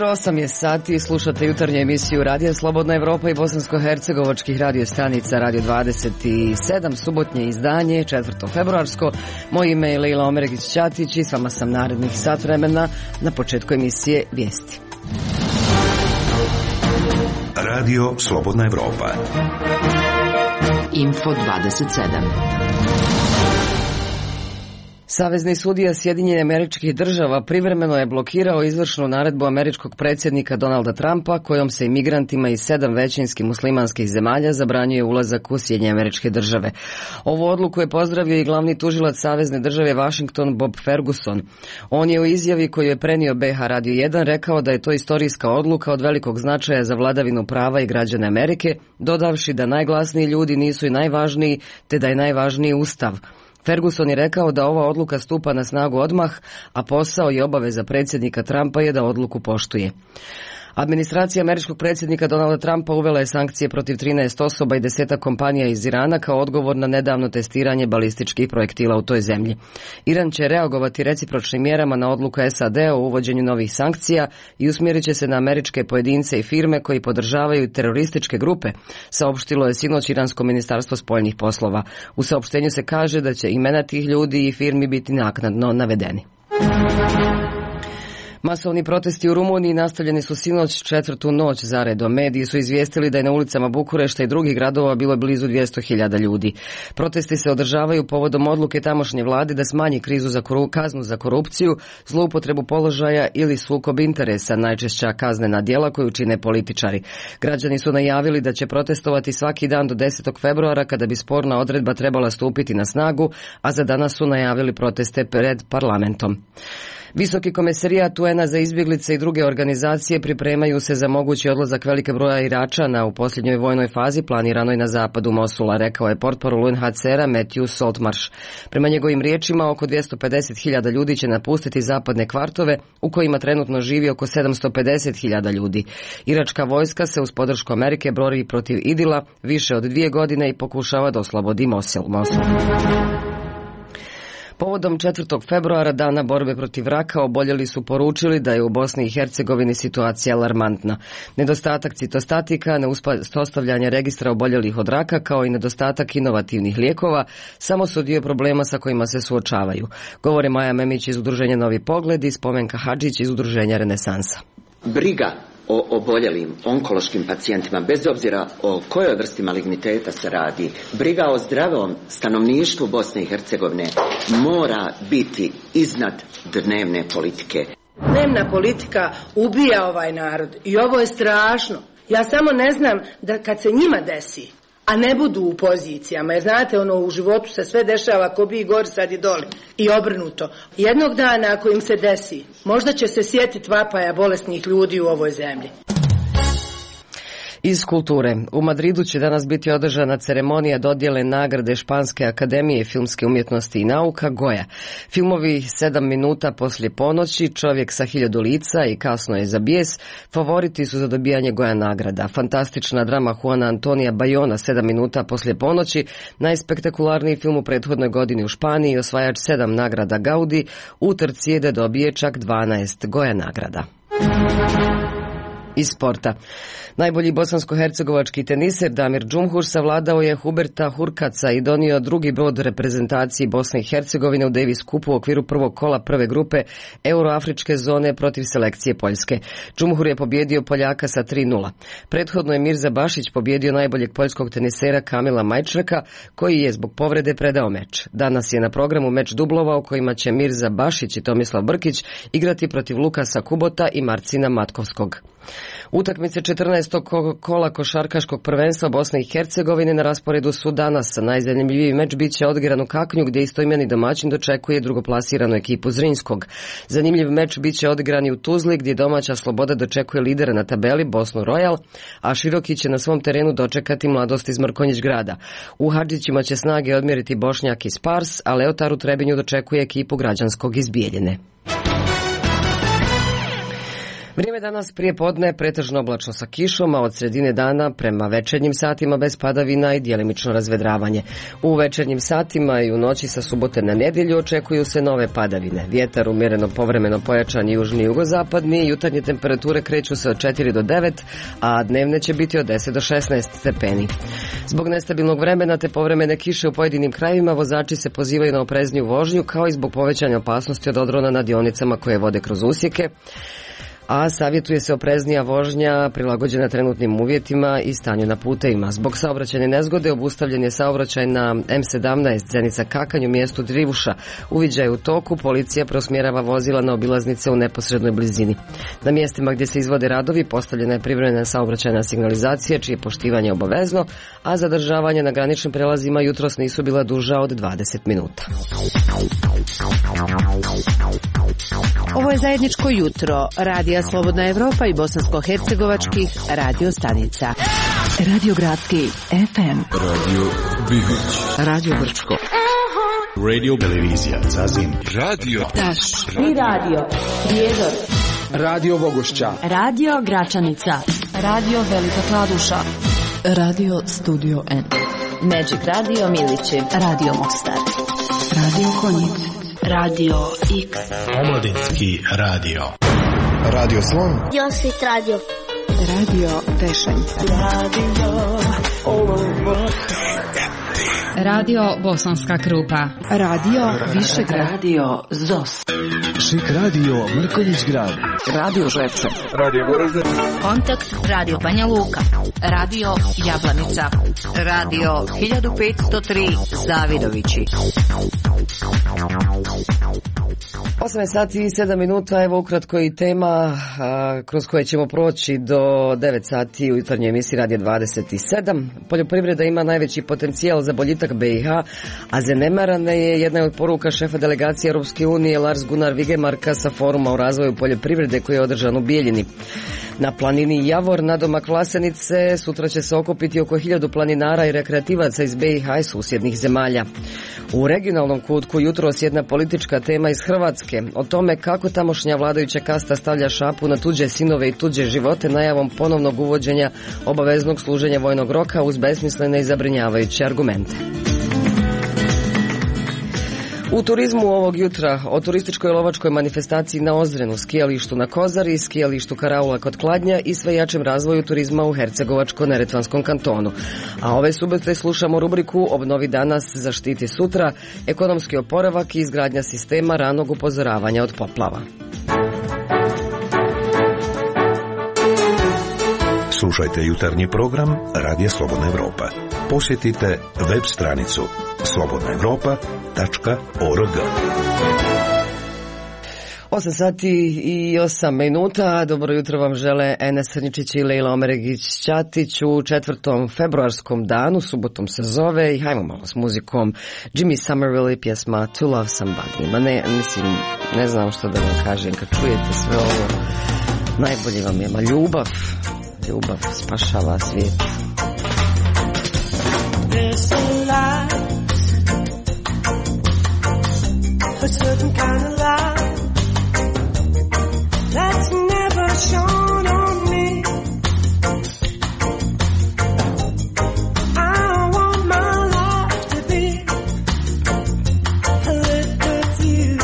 Dobro, 8 je sati i slušate jutarnju emisiju Radija Slobodna Evropa i bosansko-hercegovačkih radio stanica Radio 27, subotnje izdanje, 4. februarsko. Moje ime je Leila Omeregić-Ćatić i s vama sam narednih sat vremena na početku emisije Vijesti. Radio Slobodna Evropa. Info 27. Savezni sudija Sjedinjenih Američkih Država privremeno je blokirao izvršnu naredbu američkog predsjednika Donalda Trumpa kojom se imigrantima iz 7 većinski muslimanskih zemalja zabranjuje ulazak u Sjedinjene Američke Države. Ovu odluku je pozdravio i glavni tužilac Savezne države Washington Bob Ferguson. On je u izjavi koju je prenio BH Radio 1 rekao da je to istorijska odluka od velikog značaja za vladavinu prava i građane Amerike, dodavši da najglasniji ljudi nisu i najvažniji, te da je najvažniji Ustav. Ferguson je rekao da ova odluka stupa na snagu odmah, a posao i obaveza predsjednika Trumpa je da odluku poštuje. Administracija američkog predsjednika Donalda Trumpa uvela je sankcije protiv 13 osoba i 10 kompanija iz Irana kao odgovor na nedavno testiranje balističkih projektila u toj zemlji. Iran će reagovati recipročnim mjerama na odluku SAD o uvođenju novih sankcija i usmjerit će se na američke pojedince i firme koji podržavaju terorističke grupe, saopštilo je sinoć Iransko ministarstvo spoljnih poslova. U saopštenju se kaže da će imena tih ljudi i firmi biti naknadno navedeni. Masovni protesti u Rumuniji nastavljeni su sinoć 4. noć zaredom. Mediji su izvijestili da je na ulicama Bukurešta i drugih gradova bilo blizu 200.000 ljudi. Protesti se održavaju povodom odluke tamošnje vlade da smanji kaznu za korupciju, zloupotrebu položaja ili sukob interesa, najčešća kaznena djela koju čine političari. Građani su najavili da će protestovati svaki dan do 10. februara kada bi sporna odredba trebala stupiti na snagu, a za danas su najavili proteste pred parlamentom. Visoki komesarijat UN-a za izbjeglice i druge organizacije pripremaju se za mogući odlazak velike broja Iračana u posljednjoj vojnoj fazi planiranoj na zapadu Mosula, rekao je portparol UNHCR-a Matthew Saltmarsh. Prema njegovim riječima, oko 250.000 ljudi će napustiti zapadne kvartove u kojima trenutno živi oko 750.000 ljudi. Iračka vojska se uz podršku Amerike bori protiv Idila više od 2 godine i pokušava da oslobodi Mosul. Povodom 4. februara, dana borbe protiv raka, oboljeli su poručili da je u Bosni i Hercegovini situacija alarmantna. Nedostatak citostatika, neuspostavljanje registra oboljelih od raka, kao i nedostatak inovativnih lijekova, samo su dio problema sa kojima se suočavaju. Govore Maja Memić iz udruženja Novi pogled i Spomenka Hadžić iz udruženja Renesansa. Briga o oboljelim onkološkim pacijentima, bez obzira o kojoj vrsti maligniteta se radi, briga o zdravom stanovništvu Bosne i Hercegovine mora biti iznad dnevne politike. Dnevna politika ubija ovaj narod i ovo je strašno. Ja samo ne znam da kad se njima desi, a ne budu u pozicijama, jer znate, u životu se sve dešava ko bi gori sad i doli i obrnuto. Jednog dana ako im se desi, možda će se sjetiti vapaja bolesnih ljudi u ovoj zemlji. Iz kulture. U Madridu će danas biti održana ceremonija dodjele nagrade Španske akademije filmske umjetnosti i nauka Goya. Filmovi 7 minuta poslije ponoći, Čovjek sa 1000 lica i Kasno je za bijes favoriti su za dobijanje Goya nagrada. Fantastična drama Juana Antonija Bayona 7 minuta poslije ponoći, najspektakularniji film u prethodnoj godini u Španiji, osvajač 7 nagrada Gaudi, u trci je da dobije čak 12 Goya nagrada. Iz sporta. Najbolji bosansko-hercegovački teniser Damir Džumhur savladao je Huberta Hurkaca i donio drugi brod reprezentaciji Bosne i Hercegovine u Davis Cupu u okviru prvog kola prve grupe euroafričke zone protiv selekcije Poljske. Džumhur je pobjedio Poljaka sa 3:0. Prethodno je Mirza Bašić pobjedio najboljeg poljskog tenisera Kamila Majčraka, koji je zbog povrede predao meč. Danas je na programu meč dublova u kojima će Mirza Bašić i Tomislav Brkić igrati protiv Lukasa Kubota i Marcina Matkovskog. Utakmice 14. kola košarkaškog prvenstva Bosne i Hercegovine na rasporedu su danas. Najzanimljiviji meč bit će odigran u Kaknju, gdje istoimeni domaćin dočekuje drugoplasiranu ekipu Zrinskog. Zanimljiv meč bit će odigran i u Tuzli, gdje domaća Sloboda dočekuje lidera na tabeli Bosnu Royal, a Široki će na svom terenu dočekati Mladost iz Mrkonjić Grada. U Hadžićima će snage odmjeriti Bošnjak iz Pars, a Leotar u Trebinju dočekuje ekipu Građanskog iz Bijeljine. Vrijeme danas prije podne pretežno oblačno sa kišom, a od sredine dana prema večernjim satima bez padavina i djelimično razvedravanje. U večernjim satima i u noći sa subote na nedjelju očekuju se nove padavine. Vjetar umjereno povremeno pojačan južni i jugozapadni, jutarnje temperature kreću se od 4 do 9, a dnevne će biti od 10 do 16 stepeni. Zbog nestabilnog vremena te povremene kiše u pojedinim krajevima vozači se pozivaju na oprezniju vožnju, kao i zbog povećanja opasnosti od odrona na dionicama koje vode kroz usjeke, a savjetuje se opreznija vožnja prilagođena trenutnim uvjetima i stanju na putevima. Zbog saobraćajne nezgode obustavljen je saobraćaj na M17 Zenica-Kakanj u mjestu Drivuša. Uviđaj je u toku, policija preusmjerava vozila na obilaznice u neposrednoj blizini. Na mjestima gdje se izvode radovi postavljena je privremena saobraćajna signalizacija, čije poštivanje je obavezno, a zadržavanje na graničnim prelazima jutros nisu bila duža od 20 minuta. Ovo je zajedničko jutro Radija Slobodna Evropa i bosansko-hercegovačkih radio stanica. Radio Gradski FM, Radio Bibić, Radio Brčko, Radio Televizija Zazin, Radio Taš i Radio Prijedor, Radio Bogošća, Radio Gračanica, Radio Velika Kladuša, Radio Studio N, Magic Radio Milići, Radio Mostar, Radio Konjic, Radio X, Omladinski radio, Radio Slon, Josit Radio, Radio Pešenca, Radio Bosanska Krupa, Radio Višegrad, Radio ZOS, Šik radio Mrkonjić Grad, Radio Žepče, Radio Goražde, Kontakt Radio Banja Luka, Radio Jablanica, Radio 1503 Zavidovići. 8 sati i 7 minuta, evo ukratko i tema kroz koje ćemo proći do 9 sati u jutarnjoj emisiji Radija 27. Poljoprivreda ima najveći potencijal za boljitak BiH, a zanemarana je jedna od poruka šefa delegacije Europske unije Lars Gunnar Vigemarka sa foruma o razvoju poljoprivrede koji je održan u Bijeljini. Na planini Javor, nadomak Vlasenice, sutra će se okupiti oko 1000 planinara i rekreativaca iz BiH i susjednih zemalja. U regionalnom kutku jutros jedna politička tema iz Hrvatske o tome kako tamošnja vladajuća kasta stavlja šapu na tuđe sinove i tuđe živote najavom ponovnog uvođenja obaveznog služenja vojnog roka uz besmislene i zabrinjavajuće argumente. U turizmu ovog jutra o turističkoj lovačkoj manifestaciji na Ozrenu, skijalištu na Kozari, skijalištu Karaula kod Kladnja i sve jačem razvoju turizma u Hercegovačko-neretvanskom kantonu. A ove subote slušamo rubriku Obnovi danas, zaštiti sutra, ekonomski oporavak i izgradnja sistema ranog upozoravanja od poplava. Slušajte jutarnji program Radija Slobodna Evropa. Posjetite web stranicu slobodnaevropa.org. 8 sati i 8 minuta. Dobro jutro vam žele Enes Srničić i Lejla Omeregić-Ćatić u 4. februarskom danu, subotom se zove, i hajmo malo s muzikom. Jimmy Somerville i pjesma To Love Somebody. Ne znam što da vam kažem kad čujete sve ovo. Najbolje vam je ljubav. Ljubav spašava svijet. There's a light, a certain kind of light that's never shone on me. I want my life to be lived with you,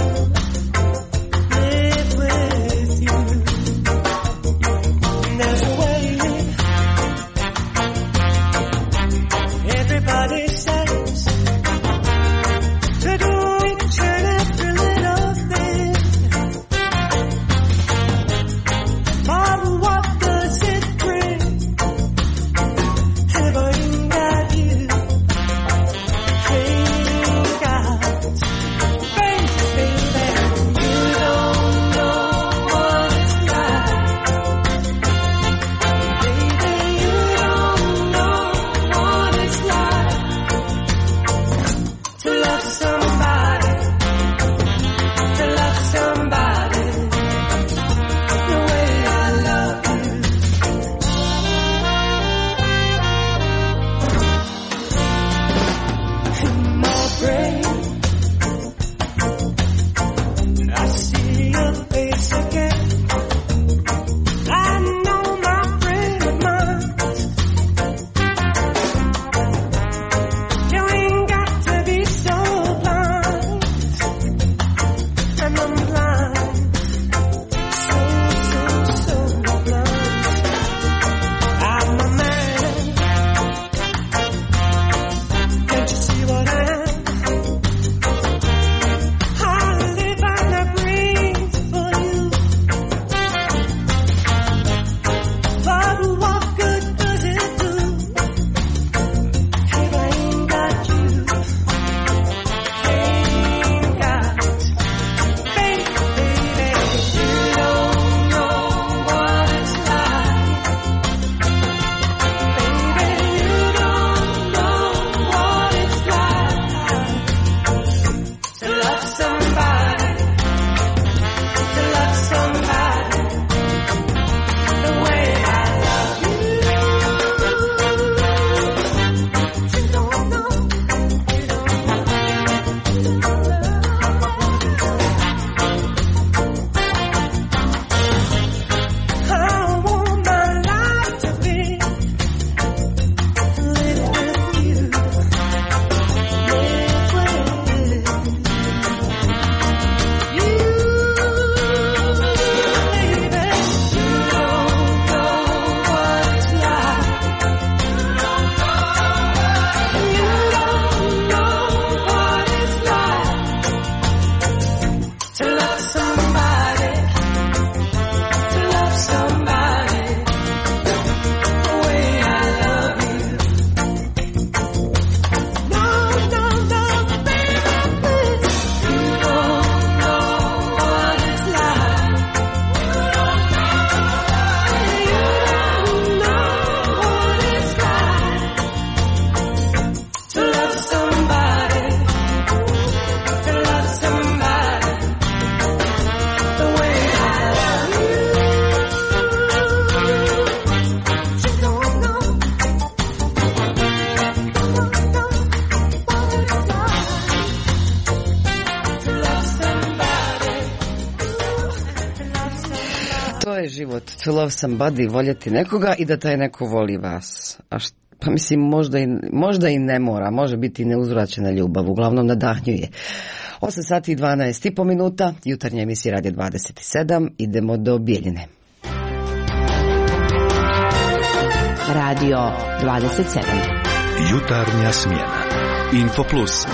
live with you. And there's a way everybody says to do each and every little thing. to love somebody, voljeti nekoga i da taj neko voli vas. Pa mislim, možda i ne mora, može biti neuzvraćena ljubav, uglavnom nadahnjuje. 8 sati i 12,5 minuta, jutarnja emisija Radio 27, idemo do Bijeljine. Radio 27. Jutarnja smjena. Info Plus.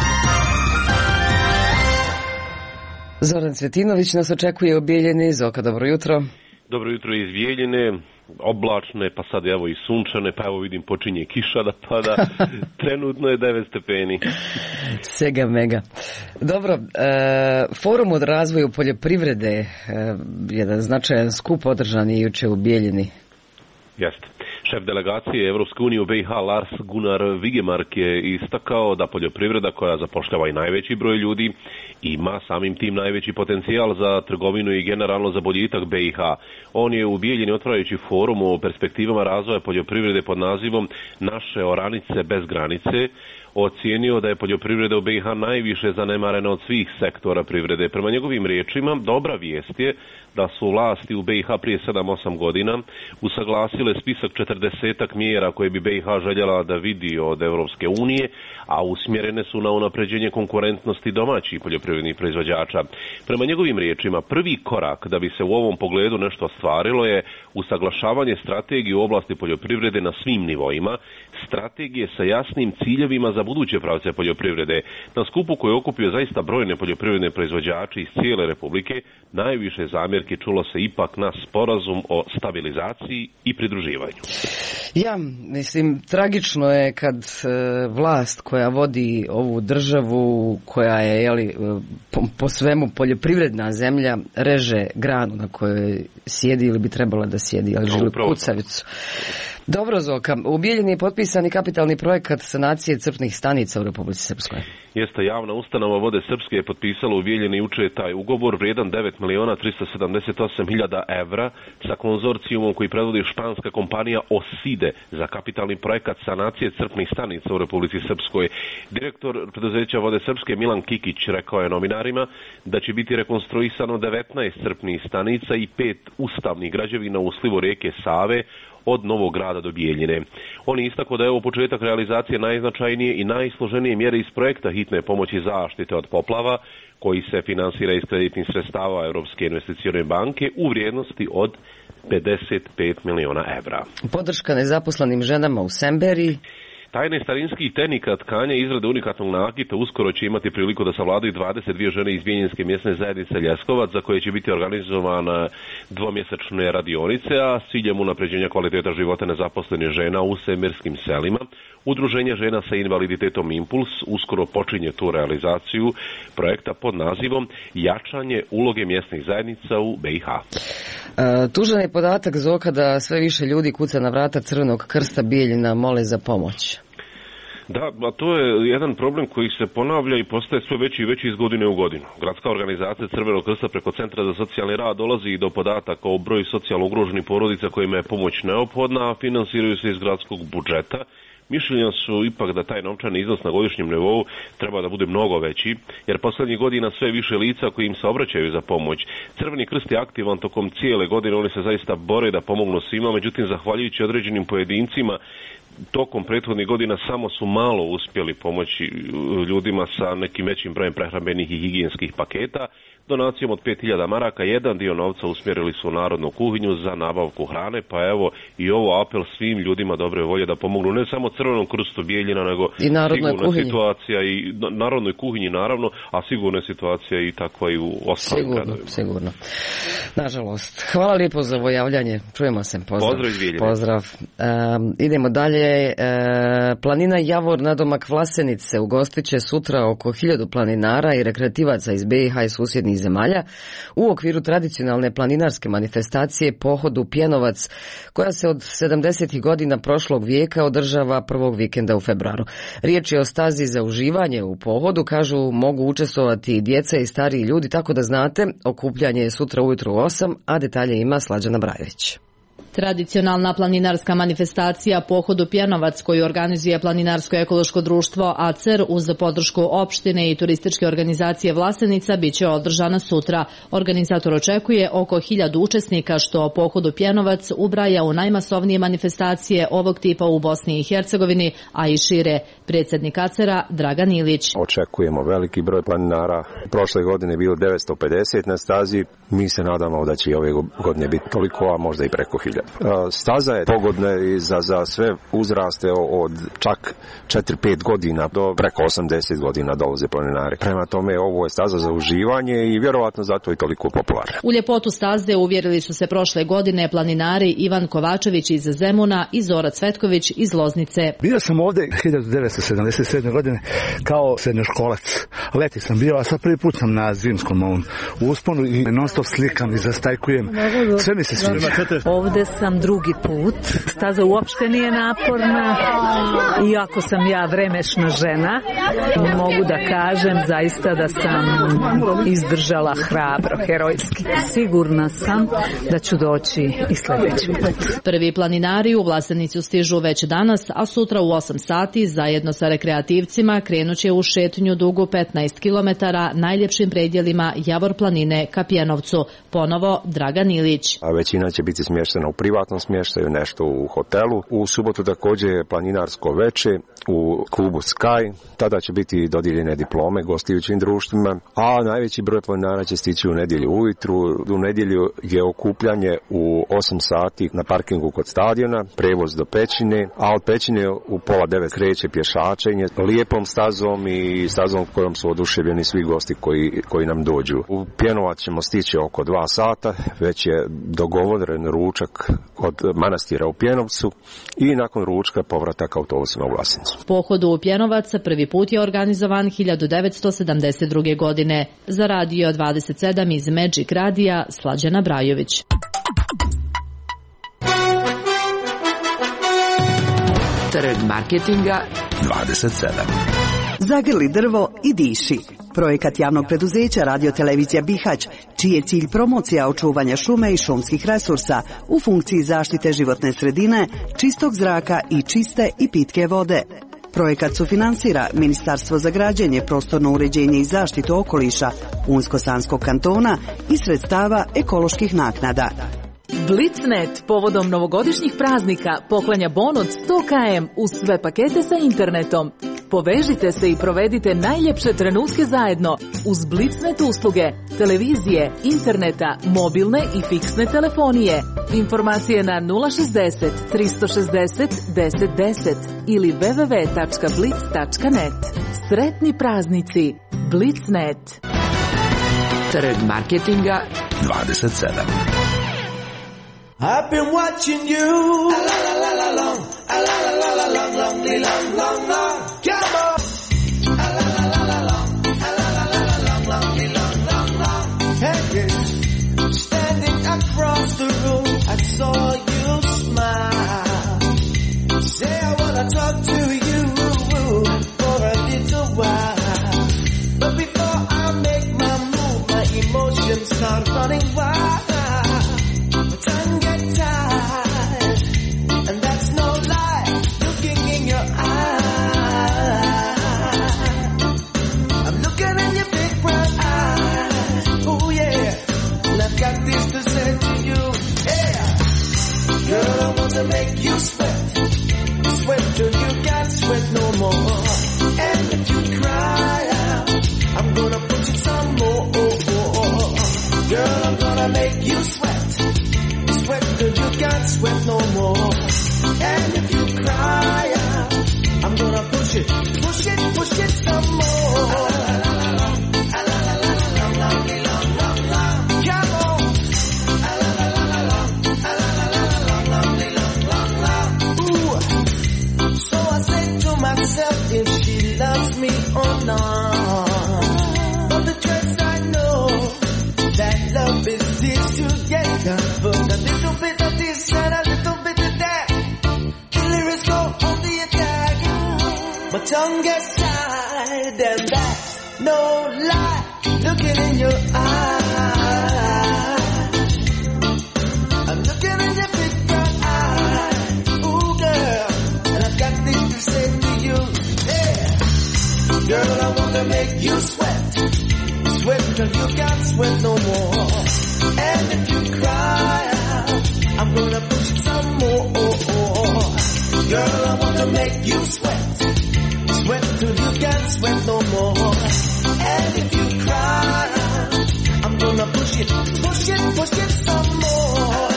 Zoran Cvetinović nas očekuje u Bijeljini. Zoka, dobro jutro. Dobro jutro iz Bijeljine, oblačne, pa sad evo i sunčane, pa evo vidim počinje kiša da pada, trenutno je 9 stepeni. Sega mega. Dobro, Forum o razvoju poljoprivrede, jedan značajan skup održan je juče u Bijeljini. Jeste. Šef delegacije Evropske unije u BiH Lars Gunnar Vigemark je istakao da poljoprivreda, koja zapošljava i najveći broj ljudi, ima samim tim najveći potencijal za trgovinu i generalno za boljitak BiH. On je u Bijeljini, otvarajući forum o perspektivama razvoja poljoprivrede pod nazivom Naše oranice bez granice, ocijenio da je poljoprivreda u BiH najviše zanemarena od svih sektora privrede. Prema njegovim riječima, dobra vijest je da su vlasti u BiH prije 7-8 godina usaglasile spisak 40 mjera koje bi BiH željela da vidi od Evropske unije, a usmjerene su na unapređenje konkurentnosti domaćih poljoprivrednih proizvođača. Prema njegovim riječima, prvi korak da bi se u ovom pogledu nešto ostvarilo je usaglašavanje strategije u oblasti poljoprivrede na svim nivoima, strategije sa jasnim ciljevima za buduće pravce poljoprivrede. Na skupu koji je okupio zaista brojne poljoprivredne proizvođače iz cijele Republike, najviše zamjerki čulo se ipak na sporazum o stabilizaciji i pridruživanju. Ja, mislim, tragično je kad vlast koja vodi ovu državu, koja je po svemu poljoprivredna zemlja, reže granu na kojoj sjedi ili bi trebala da sjedi, ali želi kucavicu. Dobro, Zoka, u Bijeljini je potpisan i kapitalni projekat sanacije crpnih stanica u Republici Srpskoj. Jeste, javna ustanova Vode Srpske je potpisala u Bijeljini juče taj ugovor vrijedan 9.378.000 evra sa konzorcijumom koji predvodi španska kompanija Oside za kapitalni projekat sanacije crpnih stanica u Republici Srpskoj. Direktor preduzeća Vode Srpske Milan Kikić rekao je novinarima da će biti rekonstruisano 19 crpnih stanica i 5 ustavnih građevina u slivu rijeke Save od Novog Grada do Bijeljine. On je istakao da je ovo početak realizacije najznačajnije i najsloženije mjere iz projekta hitne pomoći zaštite od poplava, koji se finansira iz kreditnih sredstava Europske investicione banke u vrijednosti od 55 miliona evra. Podrška nezaposlenim ženama u Semberiji. Tajne starinskih tehnika tkanja i izrade unikatnog nakita uskoro će imati priliku da savladaju 22 žene iz Bijeljinske mjesne zajednice Ljeskovac, za koje će biti organizovane dvomjesečne radionice, a s ciljem unapređenja kvaliteta života nezaposlenih žena u semerskim selima. Udruženje žena sa invaliditetom Impuls uskoro počinje tu realizaciju projekta pod nazivom Jačanje uloge mjesnih zajednica u BiH. Tužan je podatak, Zoka, da sve više ljudi kuca na vrata Crvenog krsta Bijeljina, mole za pomoć. Da, a to je jedan problem koji se ponavlja i postaje sve veći i veći iz godine u godinu. Gradska organizacija Crvenog krsta preko Centra za socijalni rad dolazi i do podataka o broju socijalno ugroženih porodica kojima je pomoć neophodna, a finansiraju se iz gradskog budžeta. Mišljenja su ipak da taj novčani iznos na godišnjem nivou treba da bude mnogo veći, jer posljednjih godina sve više lica koji im se obraćaju za pomoć. Crveni krst je aktivan tokom cijele godine, oni se zaista bore da pomognu svima, međutim, zahvaljujući određenim pojedincima, tokom prethodnih godina samo su malo uspjeli pomoći ljudima sa nekim većim brojem prehrambenih i higijenskih paketa. Donacijom od 5.000 maraka jedan dio novca usmjerili su u narodnu kuhinju za nabavku hrane, pa evo i ovo apel svim ljudima dobre volje da pomognu ne samo Crvenom krstu Bijeljina, nego i sigurna situacija i narodnoj kuhinji naravno, a sigurna situacija i takva i u ostalim gradovima. Sigurno. Nažalost. Hvala lijepo za ovo javljanje. Čujemo se. Pozdrav iz Bijeljine. Pozdrav. Idemo dalje. Planina Javor nadomak Vlasenice ugostit će sutra oko 1000 planinara i rekreativaca iz BiH i susjednih zemalja u okviru tradicionalne planinarske manifestacije Pohodu Pjenovac, koja se od 70. godina prošlog vijeka održava prvog vikenda u februaru. Riječ je o stazi za uživanje u pohodu, kažu mogu učestvovati i djeca i stariji ljudi, tako da znate, okupljanje je sutra ujutro u 8, a detalje ima Slađana Brajević. Tradicionalna planinarska manifestacija Pohod u Pjenovac koju organizuje Planinarsko-ekološko društvo ACER uz podršku opštine i turističke organizacije Vlasenica biće održana sutra. Organizator očekuje oko 1000 učesnika što Pohod u Pjenovac ubraja u najmasovnije manifestacije ovog tipa u Bosni i Hercegovini, a i šire. Predsjednik ACER-a Dragan Ilić. Očekujemo veliki broj planinara. Prošle godine je bilo 950 na stazi. Mi se nadamo da će i ove godine biti toliko, a možda i preko 1000. Staza je pogodna i za sve uzraste od čak 4-5 godina do preko 80 godina dolaze planinari. Prema tome ovo je staza za uživanje i vjerovatno zato je toliko popularna. U ljepotu staze uvjerili su se prošle godine planinari Ivan Kovačević iz Zemuna i Zora Cvetković iz Loznice. Bio sam ovdje 1977. godine kao srednjoškolac. Leti sam bio, a sad prvi put sam na zimskom ovom usponu i non stop slikam i zastajkujem. Sve mi se sviđa. Ovdje sam drugi put. Staza uopšte nije naporna. Iako sam ja vremešna žena, mogu da kažem zaista da sam izdržala hrabro, herojski. Sigurna sam da ću doći i sljedeći put. Prvi planinari u Vlasenicu stižu već danas, a sutra u 8 sati zajedno sa rekreativcima krenuće u šetnju dugu 15 km najljepšim predjelima Javor planine ka Pjenovcu. Ponovo Dragan Ilić. A većina će biti smještena u privatnom smještaju, nešto u hotelu. U subotu također je planinarsko veče u klubu Sky. Tada će biti dodijeljene diplome gostujućim društvima, a najveći broj planinara će stići u nedjelju ujutru. U nedjelju je okupljanje u 8 sati na parkingu kod stadiona, prevoz do pećine, a od pećine u 8:30 kreće pješačenje lijepom stazom i stazom kojom su oduševljeni svi gosti koji nam dođu. U Pjenovac ćemo stići oko 2 sata, već je dogovoren ručak od manastira u Pjenovcu i nakon ručka povratak autobusima u Vlasenicu. Pohod u Pjenovac prvi put je organizovan 1972. godine. Za Radio 27 iz Magic Radija Slađana Brajović. Trg marketinga 27. Zagrli drvo i diši. Projekat javnog preduzeća Radio-televizija Bihać, čiji je cilj promocija očuvanja šume i šumskih resursa u funkciji zaštite životne sredine, čistog zraka i čiste i pitke vode. Projekat sufinansira Ministarstvo za građenje, prostorno uređenje i zaštitu okoliša Unsko-Sanskog kantona i sredstava ekoloških naknada. Blitznet povodom novogodišnjih praznika poklanja bon od 100 km uz sve pakete sa internetom. Povežite se i provedite najljepše trenutke zajedno uz Blitznet usluge, televizije, interneta, mobilne i fiksne telefonije. Informacije na 060 360 1010 ili www.blitz.net. Sretni praznici. Blitznet. Trg marketinga 27. I've been watching you. A la la la la long, a la la la la long, long, long, long, long. Come on. A la la la la long, a la la la la long, long, long, long, long. Hey, yeah. Standing across the room, I saw you smile. Say I wanna talk to you for a little while, but before I make my move, my emotions start running wild. Tongue get tired, and that's no lie, looking in your eyes. I'm looking in your big brown eyes, oh yeah, and I've got this to say to you, yeah. Girl, I want to make you sweat, sweat till you can't sweat no more. And if you cry out, I'm gonna put you some more. Girl, I'm gonna make you sweat, sweat till you can't sweat no more. And if you cry out, I'm gonna push it, push it, push it some more. Come on. Ooh. So I say to myself, if she loves me or not. But the truth I know, that love is this together. But a little bit of this and a little bit of that. The lyrics go on the attack. My tongue gets tired and that's no lie. Looking in your eyes, I'm looking in your big brown Girl, I want to make you sweat. Sweat till you can't sweat no more. And if you cry out, I'm gonna push it some more. Girl, I want to make you sweat. Sweat till you can't sweat no more. And if you cry out, I'm gonna push it some more.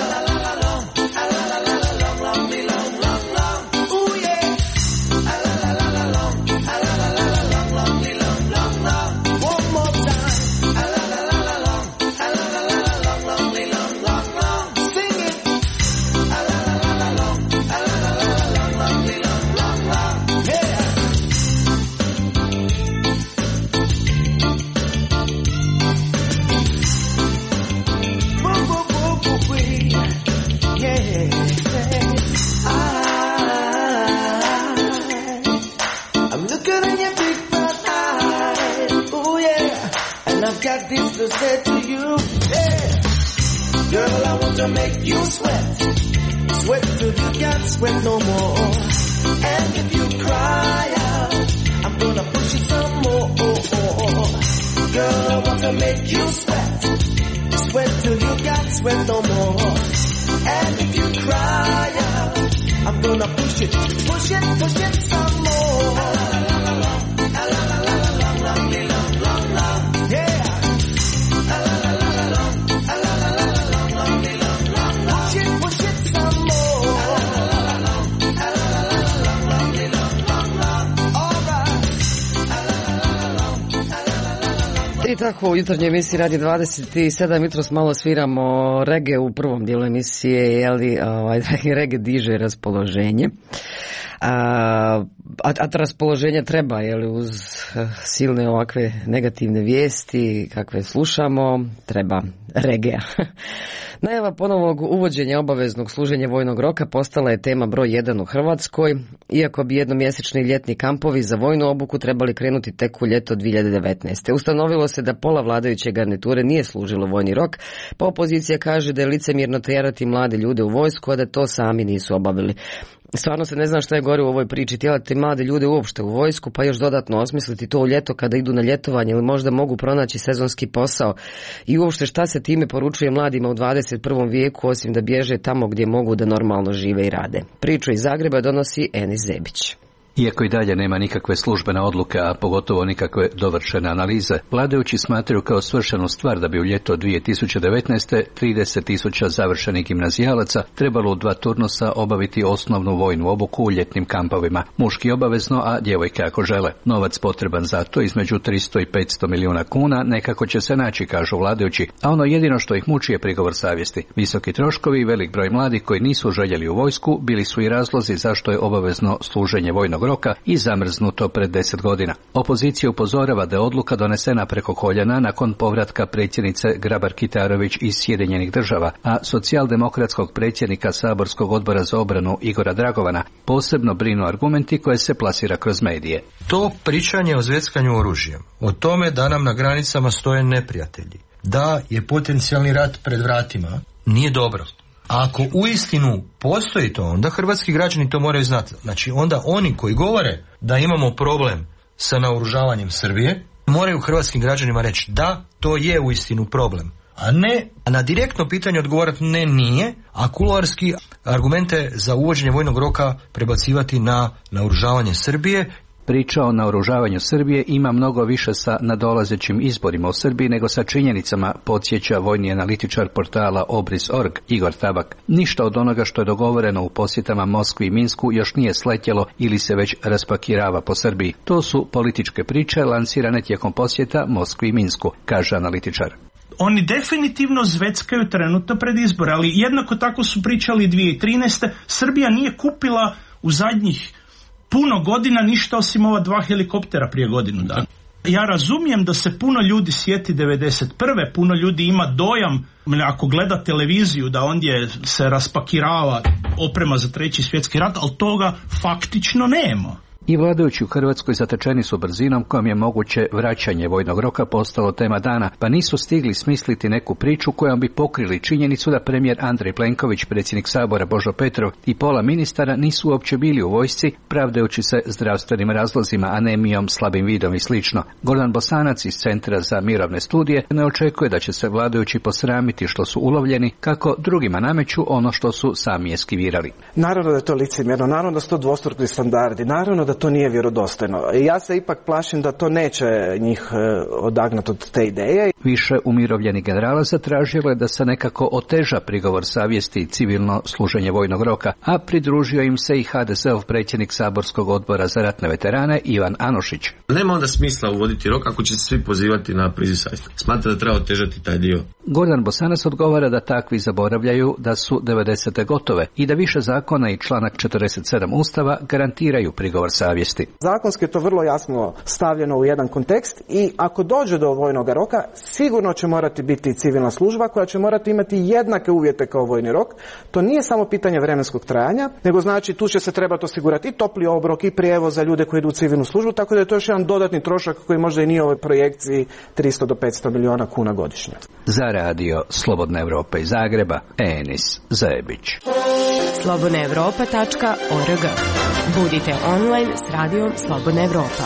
Got this to say to you, yeah. Girl, I want to make you sweat. Sweat till you can't sweat no more. And if you cry out, I'm gonna push it some more. Girl, I want to make you sweat. Sweat till you can't sweat no more. And if you cry out, I'm gonna push it some more. I tako u jutarnjoj emisiji Radi 27 jutros malo sviramo reggae u prvom dijelu emisije, jeli, reggae diže raspoloženje. A raspoloženje treba, jeli, uz silne ovakve negativne vijesti kakve slušamo, treba reggae. Najava ponovnog uvođenja obaveznog služenja vojnog roka postala je tema broj 1 u Hrvatskoj, iako bi jednomjesečni ljetni kampovi za vojnu obuku trebali krenuti tek u ljeto 2019. Ustanovilo se da pola vladajuće garniture nije služilo vojni rok, pa opozicija kaže da je licemjerno tjerati mlade ljude u vojsku, a da to sami nisu obavili. Stvarno se ne zna šta je gore u ovoj priči, tjerati mlade ljude uopšte u vojsku, pa još dodatno osmisliti to u ljeto kada idu na ljetovanje ili možda mogu pronaći sezonski posao. I uopšte šta se time poručuje mladima u 21. vijeku, osim da bježe tamo gdje mogu da normalno žive i rade. Priču iz Zagreba donosi Enis Zebić. Iako i dalje nema nikakve službene odluke, a pogotovo nikakve dovršene analize, vladajući smatraju kao svršenu stvar da bi u ljeto 2019. 30.000 završenih gimnazijalaca trebalo u 2 turnusa obaviti osnovnu vojnu obuku u ljetnim kampovima. Muški obavezno, a djevojke ako žele. Novac potreban za to između 300 i 500 milijuna kuna nekako će se naći, kažu vladajući, a ono jedino što ih muči je prigovor savjesti. Visoki troškovi i velik broj mladih koji nisu željeli u vojsku bili su i razlozi zašto je obavezno služenje vojnog roka i zamrznuto pred 10 godina. Opozicija upozorava da je odluka donesena preko koljena nakon povratka predsjednice Grabar-Kitarović iz Sjedinjenih Država, a socijaldemokratskog predsjednika Saborskog odbora za obranu Igora Dragovana posebno brinu argumenti koje se plasira kroz medije. To pričanje o zveckanju oružjem, o tome da nam na granicama stoje neprijatelji, da je potencijalni rat pred vratima, nije dobro. A ako uistinu postoji to, onda hrvatski građani to moraju znati. Znači, onda oni koji govore da imamo problem sa naoružavanjem Srbije, moraju hrvatskim građanima reći da, to je uistinu problem. A ne na direktno pitanje odgovarati ne, nije, a kuloarski argumente za uvođenje vojnog roka prebacivati na naoružavanje Srbije. Priča o naoružavanju Srbije ima mnogo više sa nadolazećim izborima u Srbiji nego sa činjenicama, podsjeća vojni analitičar portala Obris.org Igor Tabak. Ništa od onoga što je dogovoreno u posjetama Moskvi i Minsku još nije sletjelo ili se već raspakirava po Srbiji. To su političke priče lansirane tijekom posjeta Moskvi i Minsku, kaže analitičar. Oni definitivno zveckaju trenutno pred izbore, ali jednako tako su pričali 2013. Srbija nije kupila u zadnjih puno godina ništa osim ova 2 helikoptera prije godinu dana. Ja razumijem da se puno ljudi sjeti 91. Puno ljudi ima dojam, ako gleda televiziju, da ondje se raspakirava oprema za 3. svjetski rat, ali toga faktično nema. I vladajući u Hrvatskoj zatečeni su brzinom kojom je moguće vraćanje vojnog roka postalo tema dana, pa nisu stigli smisliti neku priču kojom bi pokrili činjenicu da premijer Andrej Plenković, predsjednik Sabora Božo Petrov i pola ministara nisu uopće bili u vojsci, pravdajući se zdravstvenim razlozima, anemijom, slabim vidom i slično. Gordan Bosanac iz Centra za mirovne studije ne očekuje da će se vladajući posramiti što su ulovljeni, kako drugima nameću ono što su sami eskivirali. Naravno da je to licemjerno, naravno da su to dvostruki standardi, naravno da to nije vjerodostojno. Ja se ipak plašim da to neće njih odagnati od te ideje. Više umirovljenih generala zatražilo je da se nekako oteža prigovor savjesti i civilno služenje vojnog roka, a pridružio im se i HDZ-ov predsjednik Saborskog odbora za ratne veterane Ivan Anušić. Nema onda smisla uvoditi rok ako će se svi pozivati na priziv savjesti. Smatra da treba otežati taj dio. Gordan Bosanac odgovara da takvi zaboravljaju da su 90. gotove i da više zakona i članak 47 Ustava garantiraju prigovor savjesti. Zakonski je to vrlo jasno stavljeno u jedan kontekst i ako dođe do vojnog roka, sigurno će morati biti civilna služba koja će morati imati jednake uvjete kao vojni rok. To nije samo pitanje vremenskog trajanja, nego znači tu će se trebati osigurati i topli obrok i prijevoz za ljude koji idu u civilnu službu, tako da je to još jedan dodatni trošak koji možda i nije u ovoj projekciji 300 do 500 milijuna kuna godišnje. Za radio Slobodna Evropa iz Zagreba, Enis Zajebić. slobodnaevropa.org. Budite online s radijom Slobodna Evropa.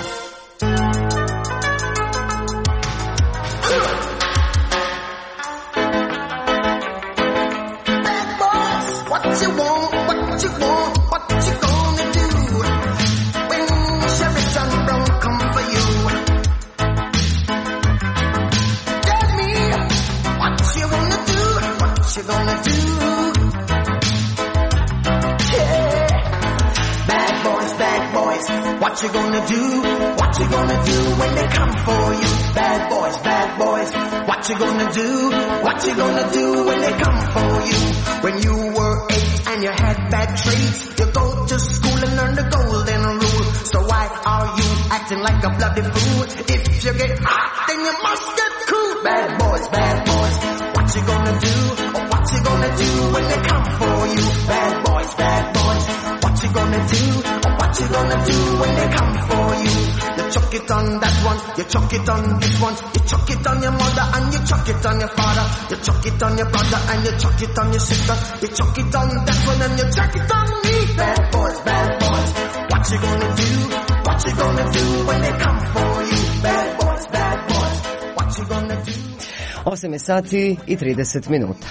What you gonna do? What you gonna do when they come for you? Bad boys, what you gonna do? What you gonna do when they come for you? When you were 8 and you had bad traits, you go to school and learn the golden rule. So why are you acting like a bloody fool? If you get hot, then you must get cool. Bad boys, what you gonna do? What you gonna do when they come for you? Bad boys, what you gonna do? What you gonna do when they come for you? You chuck it on that one, you chuck it on this one, you chuck it on your mother and you chuck it on your father, you chuck it on your brother and you chuck it on your sister, you chuck it on that one and you chuck it on me. Bad boys, what you gonna do? What you gonna do when they come for you? Bad boys, what you gonna do? 8 sati i 30 minuta.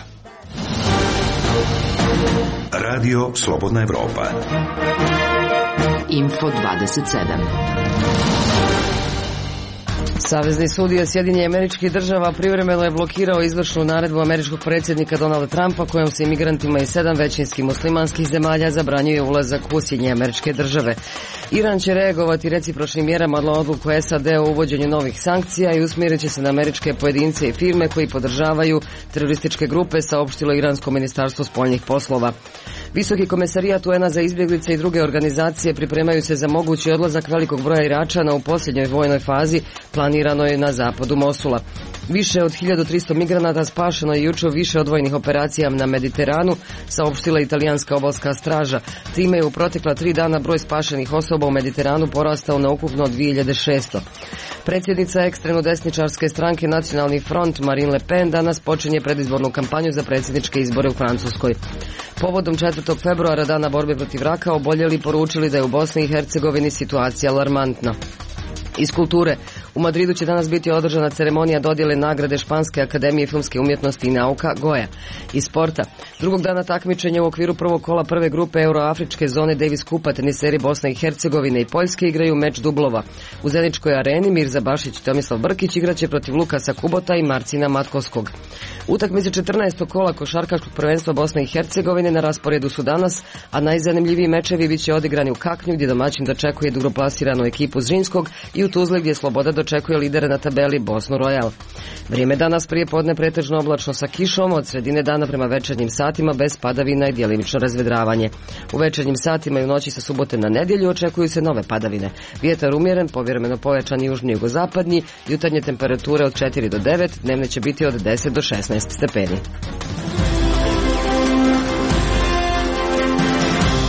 Radio Slobodna Evropa. Info 27. Savezni sudija Sjedinjenih Američkih Država privremeno je blokirao izvršnu naredbu američkog predsjednika Donalda Trumpa kojom se imigrantima iz 7 većinskih muslimanskih zemalja zabranjuje ulazak u Sjedinjene Američke Države. Iran će reagovati recipročnim mjerama na odluku SAD o uvođenju novih sankcija i usmjerit će se na američke pojedince i firme koji podržavaju terorističke grupe, saopštilo Iransko ministarstvo spoljnih poslova. Visoki komesarijat UN-a za izbjeglice i druge organizacije pripremaju se za mogući odlazak velikog broja Iračana u posljednjoj vojnoj fazi planiranoj na zapadu Mosula. Više od 1300 migranata spašeno je jučer više odvojnih operacija na Mediteranu, saopštila italijanska obalska straža. Time je u protekla 3 dana broj spašenih osoba u Mediteranu porastao na ukupno 2600. Predsjednica ekstremno desničarske stranke Nacionalni front Marine Le Pen danas počinje predizbornu kampanju za predsjedničke izbore u Francuskoj. Povodom 4. februara, dana borbe protiv raka, oboljeli poručili da je u Bosni i Hercegovini situacija alarmantna. Iz kulture, u Madridu će danas biti održana ceremonija dodjele nagrade Španske akademije filmske umjetnosti i nauka Goja. Iz sporta, drugog dana takmičenja u okviru prvog kola prve grupe Euroafričke zone Davis Kupa teniseri Bosne i Hercegovine i Poljske igraju meč dublova. U Zeničkoj areni Mirza Bašić i Tomislav Brkić igraće protiv Lukasa Kubota i Marcina Matkovskog. Utakmice 14. kola košarkaškog prvenstva Bosne i Hercegovine na rasporedu su danas, a najzanimljiviji mečevi biće odigrani u Kaknju gdje domaćin dočekuje drugoplasiranu ekipu Zrinskog i u Tuzli gdje Sloboda dočekuje lidere na tabeli Bosnu Royal. Vrijeme danas prije podne pretežno oblačno sa kišom, od sredine dana prema večernjim satima bez padavina i djelimično razvedravanje. U večernjim satima i u noći sa subote na nedjelju očekuju se nove padavine. Vjetar umjeren, povjereno pojačan južni jugozapadnji, jutarnje temperature od 4 do 9, dnevne će biti od 10 do 16 stepeni.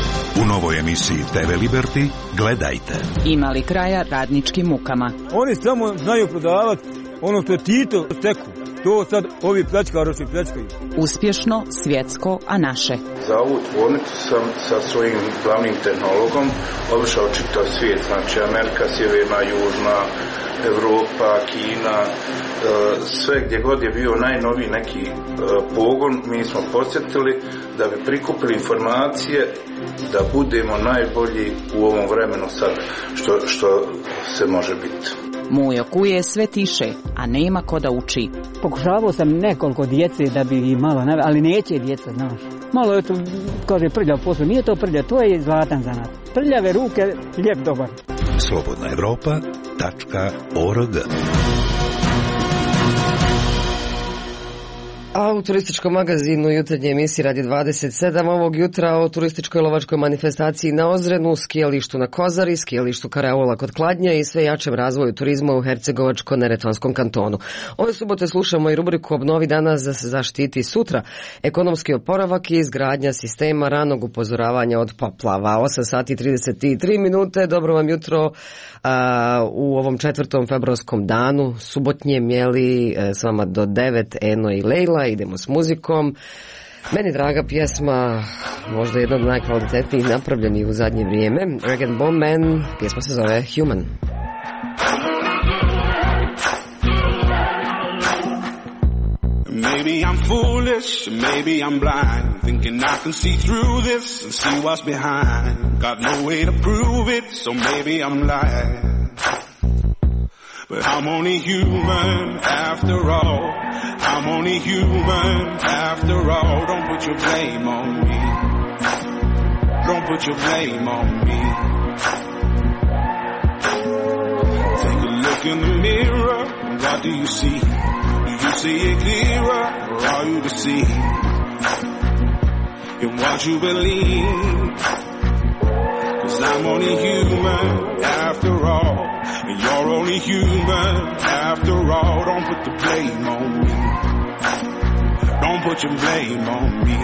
U novoj emisiji TV Liberty gledajte. Ima li kraja radničkim mukama? Oni samo znaju prodavati ono što je Tito teku. To sad ovi pljačkaroši pljačkaju. Uspješno, svjetsko, a naše. Za ovu tvornicu sam sa svojim glavnim tehnologom obišao čitav svijet, znači Amerika, Sjeverna, Južna, Evropa, Kina, sve gdje god je bio najnoviji neki pogon, mi smo posjetili da bi prikupili informacije da budemo najbolji u ovom vremenu sad što se može biti. Mujo kuje sve tiše, a nema ko da uči. Pokušavao sam nekoliko djece da bi ih malo naveo, ali neće djeca, znaš. Malo je to, kaže, prljav posao. Nije to prljav, to je zlatan zanat. Prljave ruke, lijep dobar. slobodnaevropa.org. A u turističkom magazinu jutarnje emisiji Radi 27 ovog jutra o turističkoj lovačkoj manifestaciji na Ozrenu, skijalištu na Kozari, skijalištu Karaula kod Kladnja i sve jačem razvoju turizma u Hercegovačko-Neretvanskom kantonu. Ove subote slušamo i rubriku Obnovi danas da se zaštiti sutra, ekonomski oporavak i izgradnja sistema ranog upozoravanja od poplava. 8 sati 33 minute, dobro vam jutro u ovom 4. februarskom danu, subotnjem jeli s vama do 9 Eno i Lejla. Idemo s muzikom. Meni draga pjesma, možda jedna od najkvalitetnijih napravljenih u zadnje vrijeme. Rag & Bone Man, pjesma se zove Human. Maybe I'm foolish, maybe I'm blind, thinking I can see through this and see what's behind. Got no way to prove it, so maybe I'm lying. But I'm only human after all. I'm only human after all. Don't put your blame on me. Don't put your blame on me. Take a look in the mirror. What do you see? Do you see it clearer, or are you deceived in what you believe? 'Cause I'm only human after all, and you're only human after all. Don't put the blame on me. Don't put your blame on me.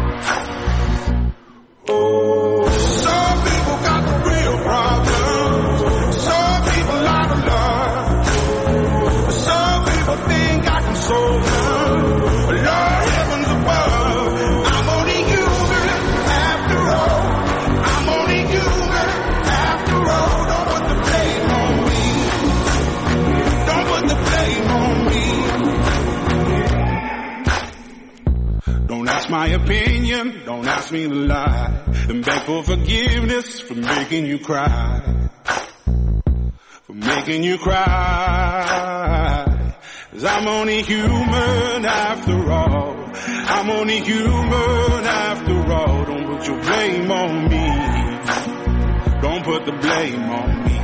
Oh, some people got the real problems. Some people out of love. Some people think I can solve them. But Lord, heavens above, I'm only human after all. I'm only human after all. Don't put the blame on me. Don't put the blame on me. Don't ask my opinion, don't ask me to lie. Then beg for forgiveness for making you cry. For making you cry. 'Cause I'm only human after all. I'm only human after all. Don't put your blame on me. Don't put the blame on me.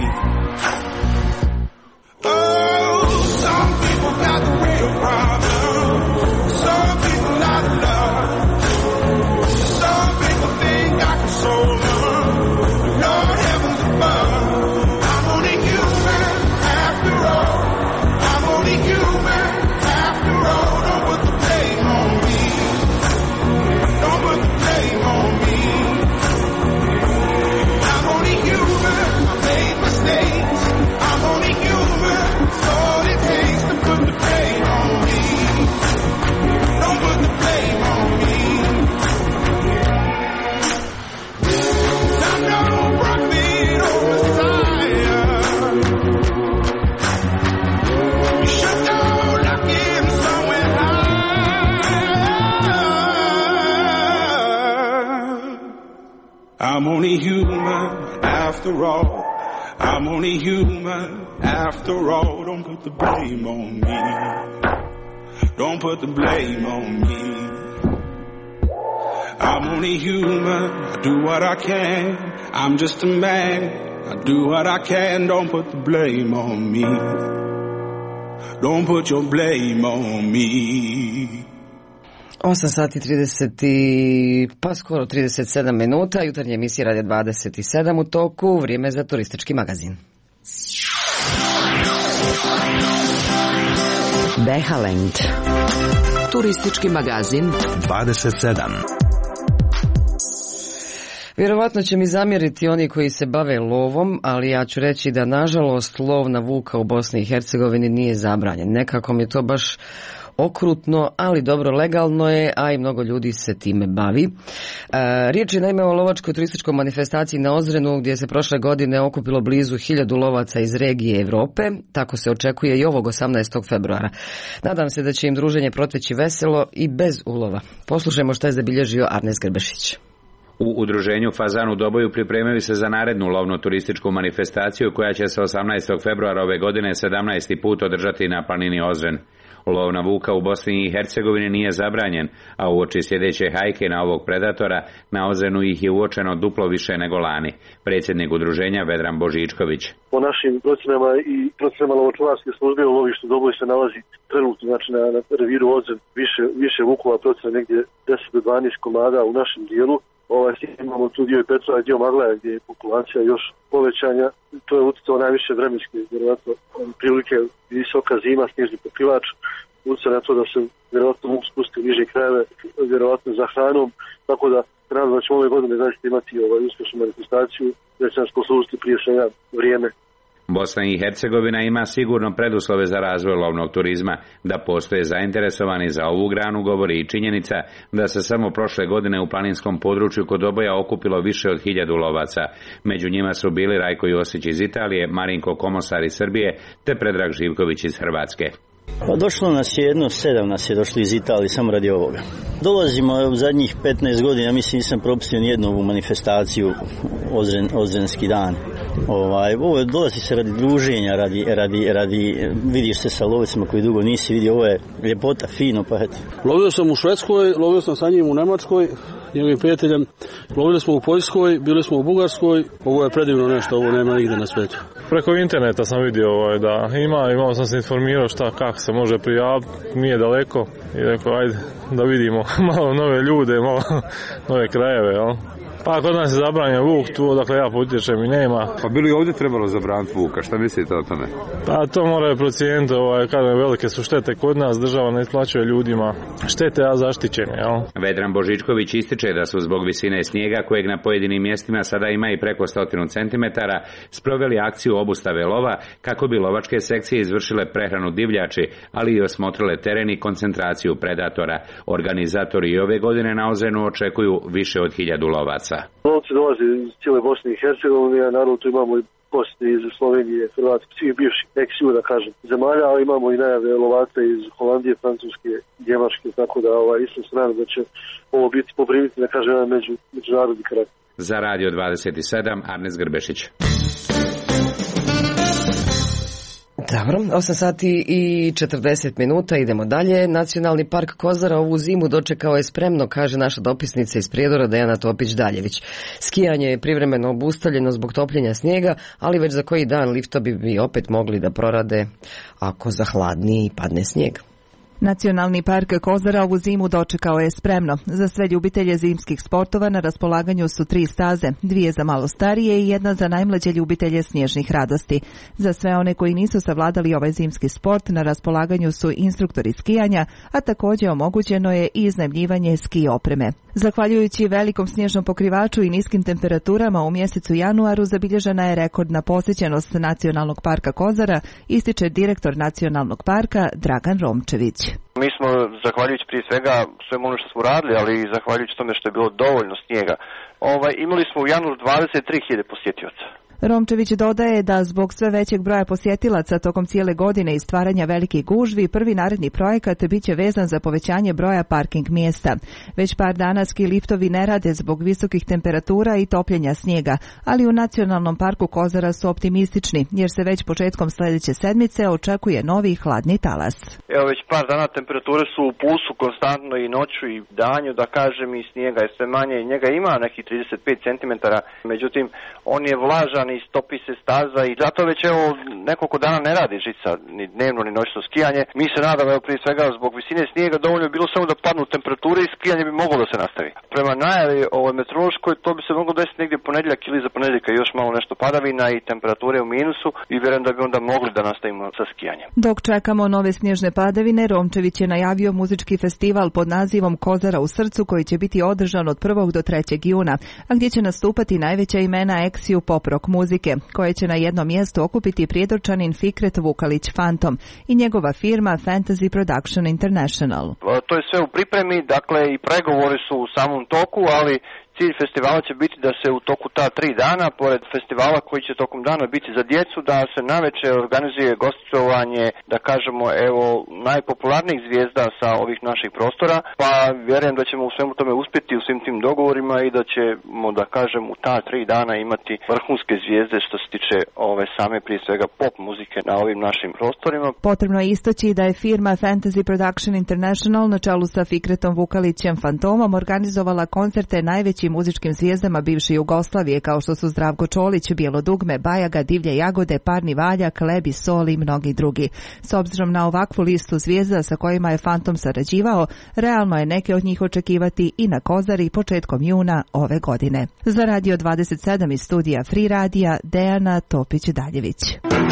Oh, some people got the real problem. Some people out of love. Some people think I can solve them. Lord, heavens above, I'm only human after all. I'm only human after all. Don't put the blame on me. Don't put the blame on me. I'm only human. I made mistakes. I'm only human. It's all it takes to put the blame on me. Don't put the blame on me. I'm no prophet or Messiah. You should know lock in somewhere high. I'm only human after all. I'm only human after all. Don't put the blame on me. Don't put the blame on me. I'm only human. I do what I can. I'm just a man. I do what I can. Don't put the blame on me. Don't put your blame on me. 8 sati 30 pa skoro 37 minuta. Jutarnje emisije Radi 27 u toku. Vrijeme za turistički magazin. Behaland. Turistički magazin 27. Vjerovatno će mi zamjeriti oni koji se bave lovom, ali ja ću reći da nažalost lov na vuka u Bosni i Hercegovini nije zabranjen. Nekako mi je to baš okrutno, ali dobro, legalno je, a i mnogo ljudi se time bavi. Riječ je naime o lovačkoj turističkoj manifestaciji na Ozrenu, gdje se prošle godine okupilo blizu 1000 lovaca iz regije Europe. Tako se očekuje i ovog 18. februara. Nadam se da će im druženje proteći veselo i bez ulova. Poslušajmo šta je zabilježio Arnes Grbešić. U udruženju Fazan u Doboju pripremili se za narednu lovno-turističku manifestaciju koja će se 18. februara ove godine 17. put održati na planini Ozren. Lov na vuka u Bosni i Hercegovini nije zabranjen, a uoči sljedeće hajke na ovog predatora na Ozrenu ih je uočeno duplo više nego lani. Predsjednik udruženja Vedran Božičković. Po našim procenama i procenama lovočuvarske službe u lovištu Doboj se nalazi trenutno, znači na reviru Ozren više vukova, procena negdje 10 do 12 komada u našem dijelu. Imamo tu dio i Petrova i dio Maglaja gdje je populacija još povećanja. To je utjecalo najviše vremenske, vjerovatno prilike, visoka zima, snježni pokrivač, utjecalo na to da se vjerovatno mogu spustiti u niže krajeve, vjerovatno za hranom, tako da nadam da ćemo ove godine zaista imati uspješnu manifestaciju, da će nas poslužiti prije svega vrijeme. Bosna i Hercegovina ima sigurno preduslove za razvoj lovnog turizma. Da postoje zainteresovani za ovu granu govori i činjenica da se samo prošle godine u planinskom području kod Doboja okupilo više od 1000 lovaca. Među njima su bili Rajko Josić iz Italije, Marinko Komosar iz Srbije te Predrag Živković iz Hrvatske. Pa došlo nas je 7 nas je došlo iz Italije samo radi ovoga. Dolazimo u zadnjih 15 godina, mislim nisam propustio nijednu ovu manifestaciju Ozrenski dan. Ovo dolazi se radi druženja, radi vidiš se sa lovicima koji dugo nisi vidio, ovo je ljepota, fino, pa eto. Lovio sam u Švedskoj, lovio sam sa njim u Nemačkoj, njegovim prijateljem, lovili smo u Poljskoj, bili smo u Bugarskoj, ovo je predivno nešto, ovo nema nigde na svijetu. Preko interneta sam vidio da imao sam se informirao kako se može prijaviti, nije daleko i rekao ajde da vidimo malo nove ljude, malo nove krajeve, jel? Pa kod nas je zabranjen vuk, tu odakle ja potječem i nema. Pa bi li ovdje trebalo zabraniti vuka, šta mislite o tome? Pa to moraju procijeniti, kada velike su štete kod nas, država ne isplaćuje ljudima štete, a zaštićeni, jel? Vedran Božičković ističe da su zbog visine snijega, kojeg na pojedinim mjestima sada ima i preko 100 cm, sproveli akciju obustave lova kako bi lovačke sekcije izvršile prehranu divljači, ali i osmotrile teren i koncentraciju predatora. Organizatori i ove godine na Ozrenu očekuju više od 1000 lovaca. Lovci dolaze iz cijele Bosne i Hercegovine, a naravno tu imamo i goste iz Slovenije, Hrvatske, svih bivših ex-ju, da kažem, zemalja, ali imamo i najave lovaca iz Holandije, Francuske, Njemačke, tako da isto se nadam da će ovo biti poprimiti, da kažem, jedan međunarodni karakter. Za Radio 27, Arnes Grbešić. Dobro, 8 sati i 40 minuta, idemo dalje. Nacionalni park Kozara ovu zimu dočekao je spremno, kaže naša dopisnica iz Prijedora Dejana Topić-Daljević. Skijanje je privremeno obustavljeno zbog topljenja snijega, ali već za koji dan liftovi bi opet mogli da prorade ako zahladni i padne snijeg. Nacionalni park Kozara ovu zimu dočekao je spremno. Za sve ljubitelje zimskih sportova na raspolaganju su 3 staze, 2 za malo starije i 1 za najmlađe ljubitelje snježnih radosti. Za sve one koji nisu savladali ovaj zimski sport na raspolaganju su instruktori skijanja, a također omogućeno je i iznajmljivanje ski opreme. Zahvaljujući velikom snježnom pokrivaču i niskim temperaturama u mjesecu januaru zabilježena je rekordna posjećenost Nacionalnog parka Kozara, ističe direktor Nacionalnog parka Dragan Romčević. Mi smo, zahvaljujući prije svega svemu ono što smo radili, ali i zahvaljujući tome što je bilo dovoljno snijega, imali smo u januaru 23.000 posjetioca. Romčević dodaje da zbog sve većeg broja posjetilaca tokom cijele godine i stvaranja velikih gužvi, prvi naredni projekat bit će vezan za povećanje broja parking mjesta. Već par dana ski liftovi ne rade zbog visokih temperatura i topljenja snijega, ali u Nacionalnom parku Kozara su optimistični, jer se već početkom sljedeće sedmice očekuje novi hladni talas. Evo već par dana temperature su u plusu konstantno i noću i danju, da kažem, i snijega je sve manje i njega ima nekih 35 cm, međutim on je vlažan i stopi se staza i zato već evo nekoliko dana ne radi žica, ni dnevno ni noćno skijanje. Mi se nadamo, evo prije svega zbog visine snijega dovoljno je bilo samo da padnu temperature i skijanje bi moglo da se nastavi. Prema najavi meteorološkoj to bi se moglo desiti negdje ponedjeljak ili za ponedjeljka još malo nešto padavina i temperature u minusu i vjerujem da bi onda mogli da nastavimo sa skijanjem. Dok čekamo nove snježne padavine, Romčević je najavio muzički festival pod nazivom Kozara u srcu koji će biti održan od 1. do 3. juna, a gdje će nastupati najveća imena eksiju pop rock muzike, koje će na jednom mjestu okupiti Prijedorčanin Fikret Vukalić Fantom i njegova firma Fantasy Production International. To je sve u pripremi, dakle i pregovori su u samom toku, ali cilj festivala će biti da se u toku ta 3 dana, pored festivala koji će tokom dana biti za djecu, da se navečer organizuje gostovanje, da kažemo, evo, najpopularnijih zvijezda sa ovih naših prostora, pa vjerujem da ćemo u svemu tome uspjeti u svim tim dogovorima i da ćemo, da kažem, u ta 3 dana imati vrhunske zvijezde što se tiče ove same, prije svega, pop muzike na ovim našim prostorima. Potrebno je istaći da je firma Fantasy Production International na čelu sa Fikretom Vukalićem Fantomom organizovala koncerte najvećim muzičkim zvijezdama bivše Jugoslavije kao što su Zdravko Čolić, Bijelo dugme, Bajaga, Divlje jagode, Parni Valjak, Lebi, Sol i mnogi drugi. S obzirom na ovakvu listu zvijezda sa kojima je Fantom sarađivao, realno je neke od njih očekivati i na Kozari početkom juna ove godine. Za Radio 27 iz studija Free Radija, Dejana Topić-Daljević.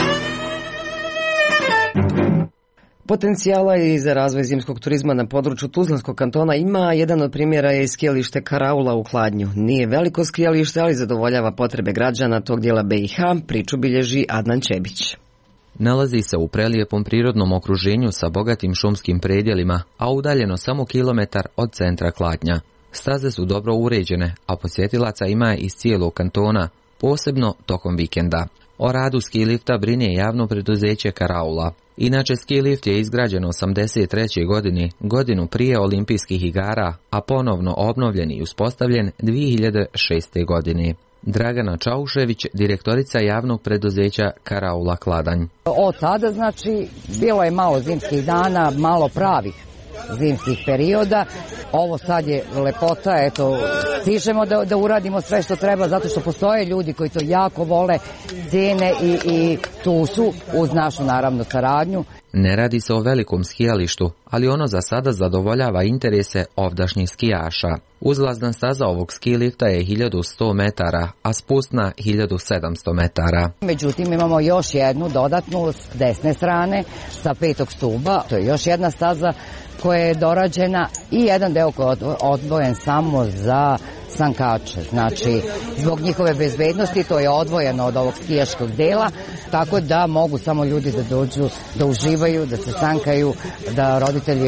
Potencijala i za razvoj zimskog turizma na području Tuzlanskog kantona ima, jedan od primjera je skijalište Karaula u Kladnju. Nije veliko skijalište, ali zadovoljava potrebe građana tog dijela BiH, priču bilježi Adnan Čebić. Nalazi se u prelijepom prirodnom okruženju sa bogatim šumskim predjelima, a udaljeno samo kilometar od centra Kladnja. Staze su dobro uređene, a posjetilaca ima iz cijelog kantona, posebno tokom vikenda. O radu ski lifta brine javno preduzeće Karaula. Inače, ski lift je izgrađen 1983. godine, godinu prije olimpijskih igara, a ponovno obnovljen i uspostavljen 2006. godine. Dragana Čaušević, direktorica javnog preduzeća Karaula Kladanj. Od tada, znači, bilo je malo zimskih dana, malo pravih zimskih perioda. Ovo sad je lepota, eto, stižemo da uradimo sve što treba, zato što postoje ljudi koji to jako vole, cijene i tu su uz našu, naravno, saradnju. Ne radi se o velikom skijalištu, ali ono za sada zadovoljava interese ovdašnjih skijaša. Uzlazna staza ovog ski lifta je 1100 metara, a spustna 1700 metara. Međutim, imamo još jednu dodatnu s desne strane sa 5. stuba. To je još jedna staza koja je dorađena i jedan deo koji je odvojen samo za sankače. Znači, zbog njihove bezbednosti to je odvojeno od ovog skijaškog dela, tako da mogu samo ljudi da dođu, da uživaju, da se sankaju, da roditelji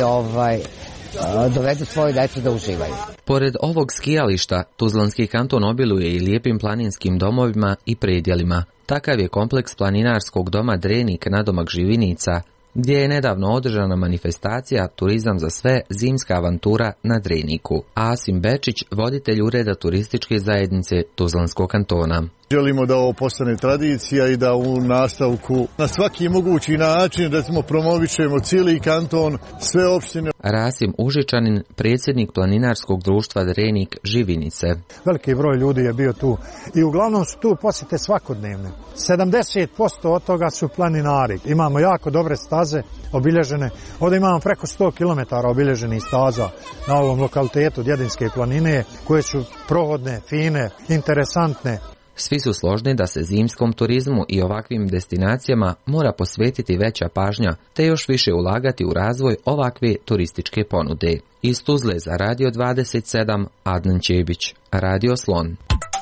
dovedu svoju djecu da uživaju. Pored ovog skijališta, Tuzlanski kanton obiluje i lijepim planinskim domovima i predjelima. Takav je kompleks planinarskog doma Drenik nadomak Živinica, gdje je nedavno održana manifestacija Turizam za sve, zimska avantura na Dreniku. Asim Bečić, voditelj ureda turističke zajednice Tuzlanskog kantona. Želimo da ovo postane tradicija i da u nastavku na svaki mogući način da promovišemo cijeli kanton, sve opštine. Rasim Užičanin, predsjednik planinarskog društva Drenik Živinice. Veliki broj ljudi je bio tu i uglavnom su tu posjete svakodnevne. 70% od toga su planinari. Imamo jako dobre staze obilježene. Ovdje imamo preko 100 km obilježenih staza na ovom lokalitetu Djedinske planine, koje su prohodne, fine, interesantne. Svi su složni da se zimskom turizmu i ovakvim destinacijama mora posvetiti veća pažnja, te još više ulagati u razvoj ovakve turističke ponude. Iz Tuzle za Radio 27, Adnan Čebić, Radio Slon.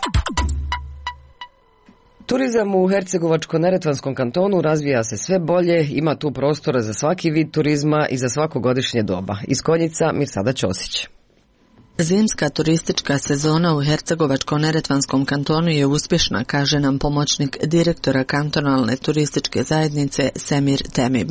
Turizam u Hercegovačko-neretvanskom kantonu razvija se sve bolje, ima tu prostora za svaki vid turizma i za svako godišnje doba. Iz Konjica, Mirsada Ćosić. Zimska turistička sezona u Hercegovačko-neretvanskom kantonu je uspješna, kaže nam pomoćnik direktora kantonalne turističke zajednice Semir Temim. U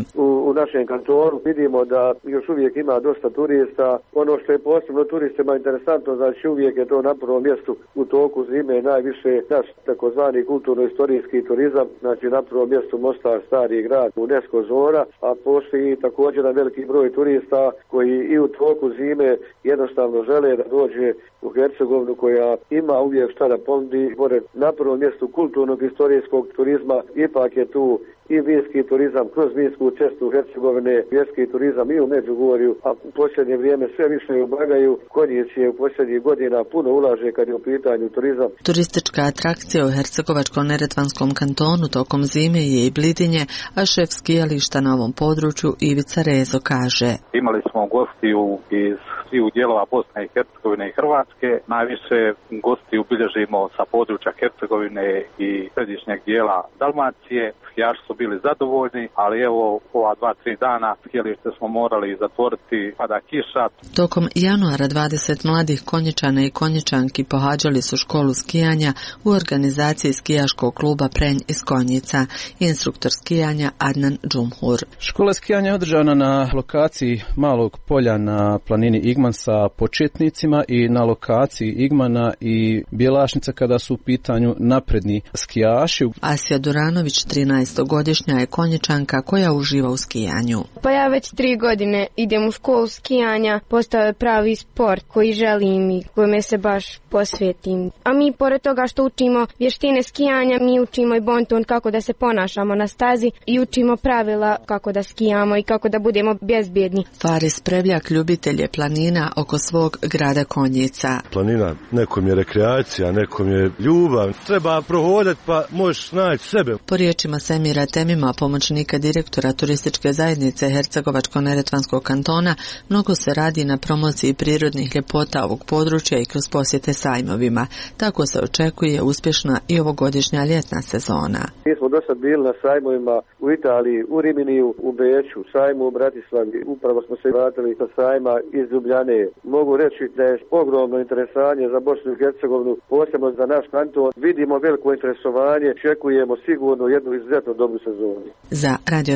u našem kantonu. Vidimo da još uvijek ima dosta turista. Ono što je posebno turistima interesantno, znači uvijek je to na prvom mjestu u toku zime najviše naš takozvani kulturno-istorijski turizam, znači na prvom mjestu Mostar, Stari grad, UNESCO zona, a postoji također na veliki broj turista koji i u toku zime jednostavno žele da dođe u Hercegovinu koja ima uvijek šta da ponudi. Pored na prvom mjestu kulturnog istorijskog turizma, ipak je tu i vinski turizam kroz vinsku cestu Hercegovine, vjerski turizam i u Međugorju, a u posljednje vrijeme sve više ubagaju. Konjic je u posljednjih godina puno ulaže kad je u pitanju turizam. Turistička atrakcija u Hercegovačko-neretvanskom kantonu tokom zime je i blidinje, a šef skijališta na ovom području Ivica Rezo kaže: Imali smo gostiju iz svih dijelova Bosne i Hercegovine i Hrvatske. Najviše gostiju bilježimo sa područja Hercegovine i središnjeg dijela Dalmacije. Skijaši su bili zadovoljni, ali evo ova 2-3 dana skijalište smo morali zatvoriti, pada kiša. Tokom januara 20 mladih konjičana i konjičanki pohađali su školu skijanja u organizaciji skijaškog kluba Prenj iz Konjica. Instruktor skijanja Adnan Džumhur. Škola skijanja je održana na lokaciji Malog polja na planini Igman sa početnicima i na lokaciji Igmana i Bjelašnica kada su u pitanju napredni skijaši. Asija Duranović, 13-godišnja je konjičanka koja uživa u skijanju. Pa ja već 3 godine idem u školu skijanja, postao je pravi sport koji želim i kojome se baš posvetim. A mi pored toga što učimo vještine skijanja, mi učimo i bonton kako da se ponašamo na stazi i učimo pravila kako da skijamo i kako da budemo bezbjedni. Faris Prevljak ljubitelj je planina oko svog grada Konjica. Planina nekom je rekreacija, nekom je ljubav. Treba prohodati pa možeš naći sebe. Po riječima Semira Temima, pomoćnika direktora turističke zajednice Hercegovačko-neretvanskog kantona, mnogo se radi na promociji prirodnih ljepota ovog područja i kroz posjete sajmovima. Tako se očekuje uspješna i ovogodišnja ljetna sezona. Mi smo do sad bili na sajmovima u Italiji, u Riminiju, u Beču, sajmu u Bratislavi. Upravo smo se vratili sa sajma iz Ljubljane. Mogu reći da je ogromno interesovanje za Bosnu i Hercegovinu, posebno za naš kanton. Vidimo veliko interesovanje, očekujemo sigurno jednu izuzetno dobru sezonu. Za Radio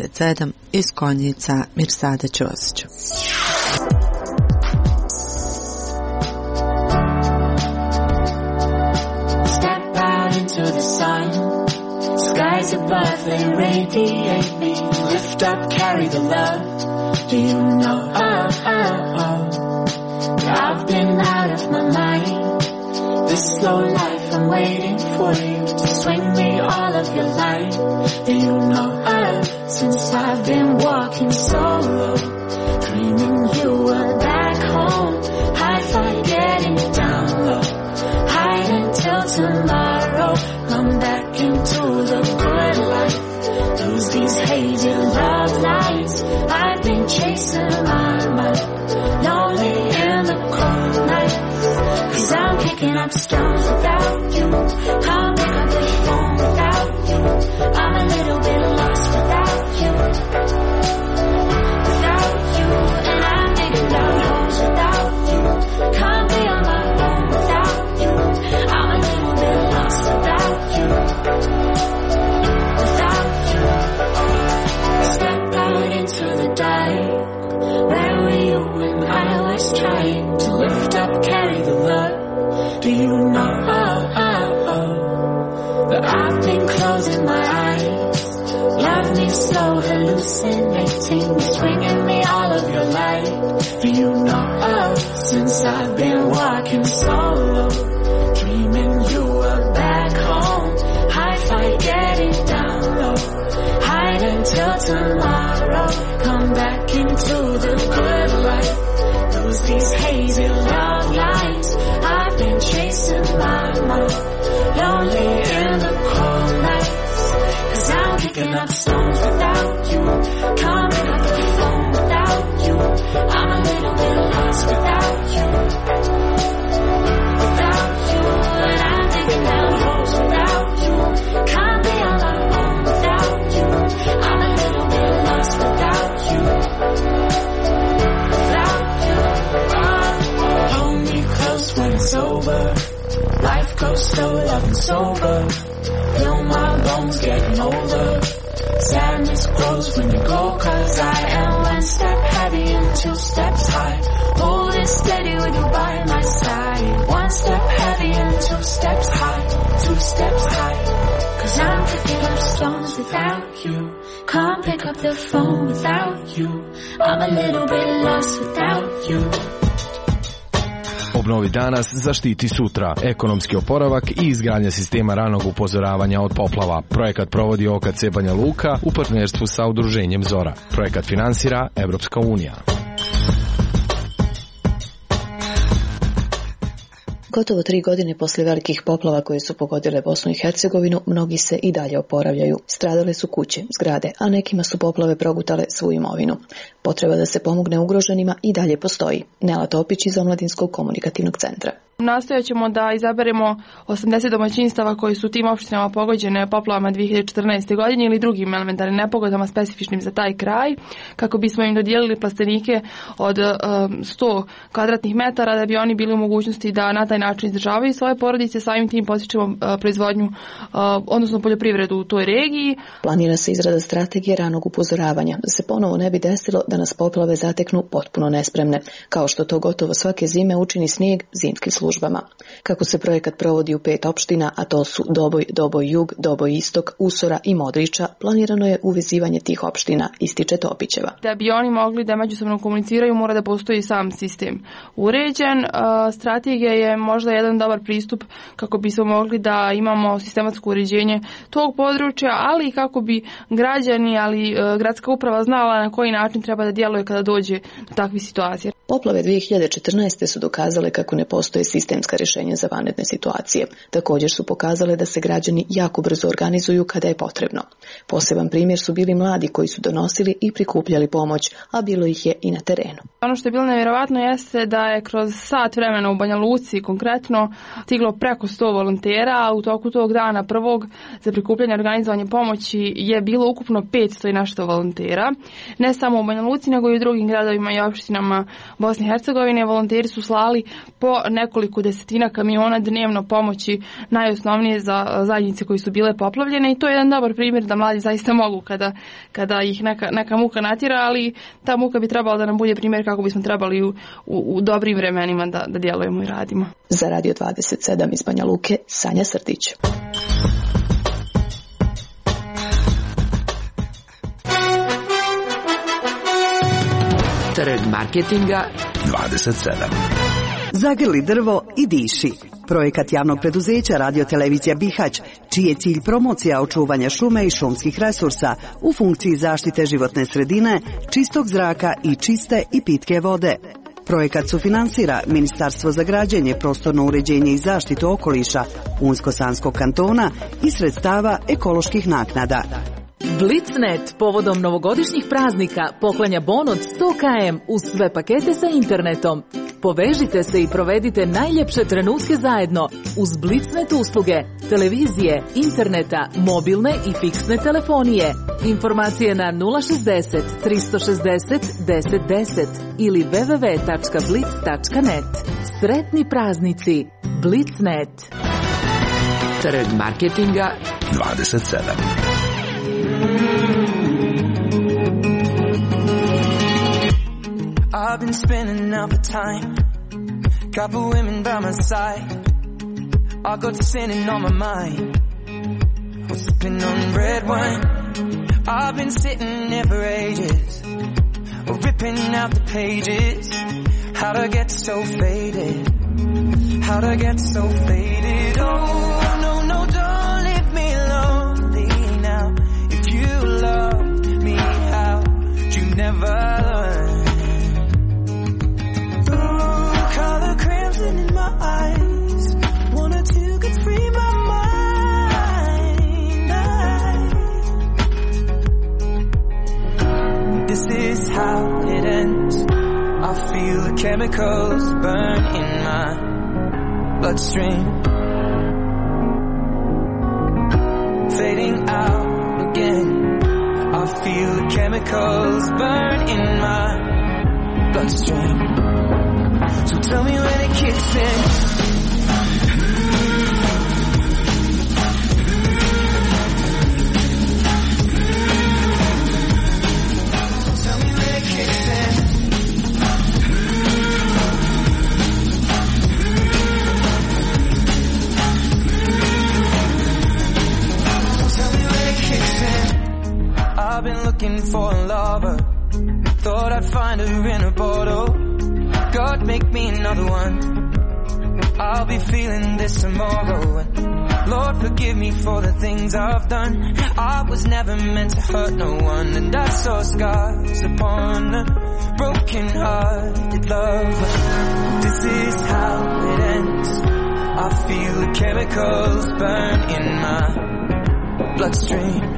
27 iz Konjica, Mirsada Ćosić. To the sun, skies above, they radiate me. Lift up, carry the love. Do you know, I've been out of my mind. This slow life, I'm waiting for you to swing me all of your light. Do you know, since I've been walking solo, dreaming you were back home. I fight getting down low, hide until tomorrow. Come back into the good life. Lose these hazy love lights. I've been chasing my mind, lonely in the cold nights. 'Cause I'm picking up stones without you. Can't pick up the phone without you. I'm a little bit lost without you. Without you. And I'm digging down holes without you. Can't be on my own without you. I'm a little bit lost without you. Without you. Step out into the dark. Where were you when I was trying to lift up, carry the load? Do you know that I've been closing my eyes? Love me slow, hallucinating, swinging me all of your light. Do you know since I've been walking solo, dreaming you were back home. I fight getting down low, hide until tomorrow. Come back into the good light. Lose these hazy love lights. I've been chasing my mind, lonely in the cold nights. 'Cause I'm picking up stones without you. Can't pick up the phone without you. I'm a little bit lost without you. Without you. And I'm digging down holes without you. Can't be on my own without you. I'm a little bit lost without you. Without you. Hold me close when it's over. Life goes slow, love and sober. Feel my bones getting older. Sadness grows when you go, 'cause I am one step heavy and two steps high. Holding steady with you by my side. One step heavy and two steps high. Two steps high. 'Cause I'm picking up stones without you. Can't pick up the phone without you. I'm a little bit lost without you. Obnovi danas, zaštiti sutra. Ekonomski oporavak i izgradnja sistema ranog upozoravanja od poplava. Projekat provodi OKC Banja Luka u partnerstvu sa udruženjem Zora. Projekat finansira Evropska unija. Gotovo 3 godine poslije velikih poplava koje su pogodile Bosnu i Hercegovinu, mnogi se i dalje oporavljaju. Stradale su kuće, zgrade, a nekima su poplave progutale svu imovinu. Potreba da se pomogne ugroženima i dalje postoji. Nela Topić iz Omladinskog komunikativnog centra. Nastojat ćemo da izaberemo 80 domaćinstava koji su tim opštinama pogođene poplavama 2014. godine ili drugim elementarnim nepogodama specifičnim za taj kraj, kako bismo im dodijelili plastenike od 100 kvadratnih metara da bi oni bili u mogućnosti da na taj način izdržavaju svoje porodice, samim tim postičemo proizvodnju, odnosno poljoprivredu u toj regiji. Planira se izrada strategije ranog upozoravanja, da se ponovo ne bi desilo da nas poplave zateknu potpuno nespremne, kao što to gotovo svake zime učini snijeg zimskim službama. Kako se projekat provodi u 5 opština, a to su Doboj, Doboj Jug, Doboj Istok, Usora i Modriča, planirano je uvezivanje tih opština, ističe Topićeva. Da bi oni mogli da međusobno komuniciraju, mora da postoji sam sistem uređen. Strategija je možda jedan dobar pristup kako bismo mogli da imamo sistematsko uređenje tog područja, ali i kako bi građani, ali gradska uprava znala na koji način treba da djeluje kada dođe do takvih situacija. Poplave 2014. su dokazale kako ne postoje sistemska rješenja za vanredne situacije. Također su pokazale da se građani jako brzo organizuju kada je potrebno. Poseban primjer su bili mladi koji su donosili i prikupljali pomoć, a bilo ih je i na terenu. Ono što je bilo nevjerovatno jeste da je kroz sat vremena u Banja Luci konkretno stiglo preko 100 volontera, a u toku tog dana prvog za prikupljanje i organizovanje pomoći je bilo ukupno 500 i nešto volontera. Ne samo u Banja Luci, nego i u drugim gradovima i opštinama Bosne i Hercegovine. Volonteri su slali po nekoliko desetina kamiona dnevno pomoći najosnovnije za zajednice koji su bile poplavljene i to je jedan dobar primjer da mladi zaista mogu kada ih neka muka natjera, ali ta muka bi trebala da nam bude primjer kako bismo trebali u dobrim vremenima da djelujemo i radimo. Za Radio 27 iz Banja Luke, Sanja Srdić. Trg marketinga 27. Zagrli drvo i diši. Projekat javnog preduzeća Radio-televizija Bihać, čiji je cilj promocija očuvanja šume i šumskih resursa u funkciji zaštite životne sredine, čistog zraka i čiste i pitke vode. Projekat sufinansira Ministarstvo za građenje, prostorno uređenje i zaštitu okoliša Unsko-Sanskog kantona i sredstava ekoloških naknada. Blitznet povodom novogodišnjih praznika poklanja bon od 100 km uz sve pakete sa internetom. Povežite se i provedite najljepše trenutke zajedno uz Blitznet usluge, televizije, interneta, mobilne i fiksne telefonije. Informacije na 060 360 1010 ili www.blitz.net. Sretni praznici. Blitznet. Trg marketinga 27. I've been spending out the time, couple women by my side. I got sinning on my mind, I'm sipping on red wine. I've been sitting there for ages, ripping out the pages. How'd I get so faded? How'd I get so faded? Oh, no, no, don't leave me lonely now. If you loved me, how'd you never learn? Color crimson in my eyes, wanted to get free my mind. This is how it ends. I feel the chemicals burn in my bloodstream, fading out again. I feel the chemicals burn in my bloodstream. So tell me when it kicks in. looking for a lover. Thought I'd find her in a bottle. God, make me another one. I'll be feeling this tomorrow. Lord, forgive me for the things I've done. I was never meant to hurt no one, and I saw scars upon a broken-hearted love. This is how it ends. I feel the chemicals burn in my bloodstream,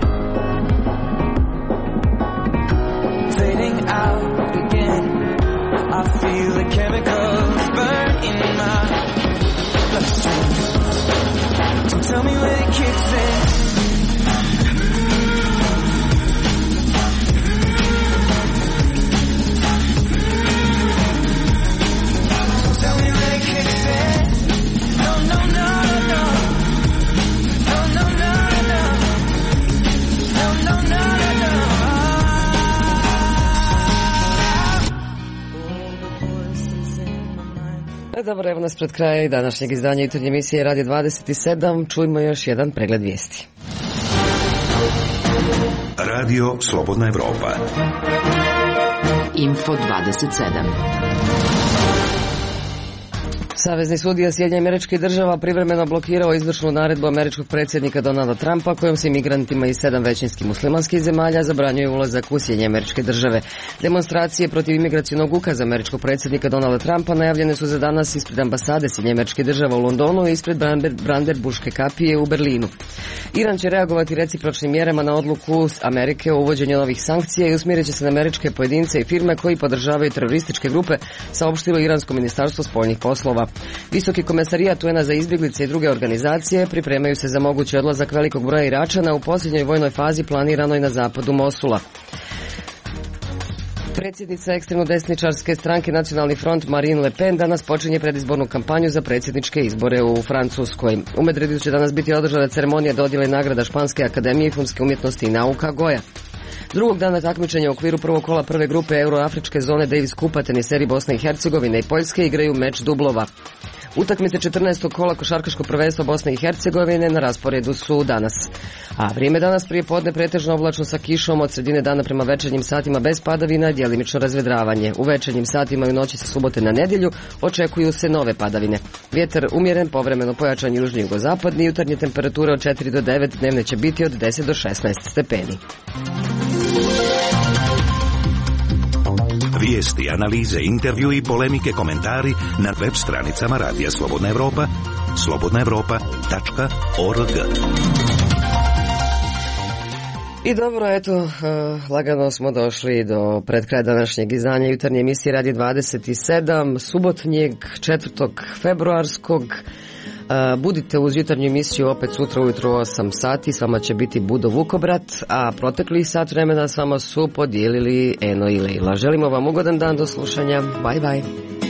fading out again. I feel the chemicals burn in my bloodstream. Don't tell me when it kicks in. Dobro, evo nas pred kraja i današnjeg izdanja jutarnje emisije Radio 27. Čujmo još jedan pregled vijesti. Radio Slobodna Evropa. Info 27. Savezni sudija Sjedinjenih Američkih Država privremeno blokirao izvršnu naredbu američkog predsjednika Donalda Trumpa kojom se imigrantima iz 7 većinskih muslimanskih zemalja zabranjuje ulazak u Sjedinjene Američke Države. Demonstracije protiv imigracionog ukaza američkog predsjednika Donalda Trumpa najavljene su za danas ispred ambasade Sjedinjenih Američkih Država u Londonu i ispred Brandenburške kapije u Berlinu. Iran će reagovati recipročnim mjerama na odluku Amerike o uvođenju novih sankcija i usmjerit će se na američke pojedince i firme koji podržavaju terorističke grupe, saopštilo Iransko ministarstvo spoljnih poslova. Visoki komesarijat UN-a za izbjeglice i druge organizacije pripremaju se za mogući odlazak velikog broja Iračana u posljednjoj vojnoj fazi planiranoj na zapadu Mosula. Predsjednica ekstremno desničarske stranke Nacionalni front Marine Le Pen danas počinje predizbornu kampanju za predsjedničke izbore u Francuskoj. U Madridu će danas biti održana ceremonija dodjele nagrada Španske akademije filmske umjetnosti i nauka Goja. Drugog dana takmičenja u okviru prvog kola prve grupe Euroafričke zone Davis Kupa teniseri Bosne i Hercegovine i Poljske igraju meč dublova. Utakmice 14. kola košarkaškog prvenstva Bosne i Hercegovine na rasporedu su danas. A vrijeme danas prije podne pretežno oblačno sa kišom, od sredine dana prema večernjim satima bez padavina, djelimično razvedravanje. U večernjim satima i u noći sa subote na nedjelju očekuju se nove padavine. Vjetar umjeren, povremeno pojačan južni jugozapadni, jutarnje temperature od 4 do 9, dnevne će biti od 10 do 16 stepeni. Vijesti, analize, intervju i polemike, komentari na web stranicama Radija Slobodna Evropa, slobodnaevropa.org. I dobro, eto, lagano smo došli do pred kraja današnjeg izdanja jutarnje emisije Radio 27, subotnjeg 4. februarskog. Budite uz jutarnju emisiju opet sutra ujutro u 8 sati, s vama će biti Budo Vukobrat, a protekli sat vremena s vama su podijelili Eno i Leila. Želimo vam ugodan dan, do slušanja, bye bye.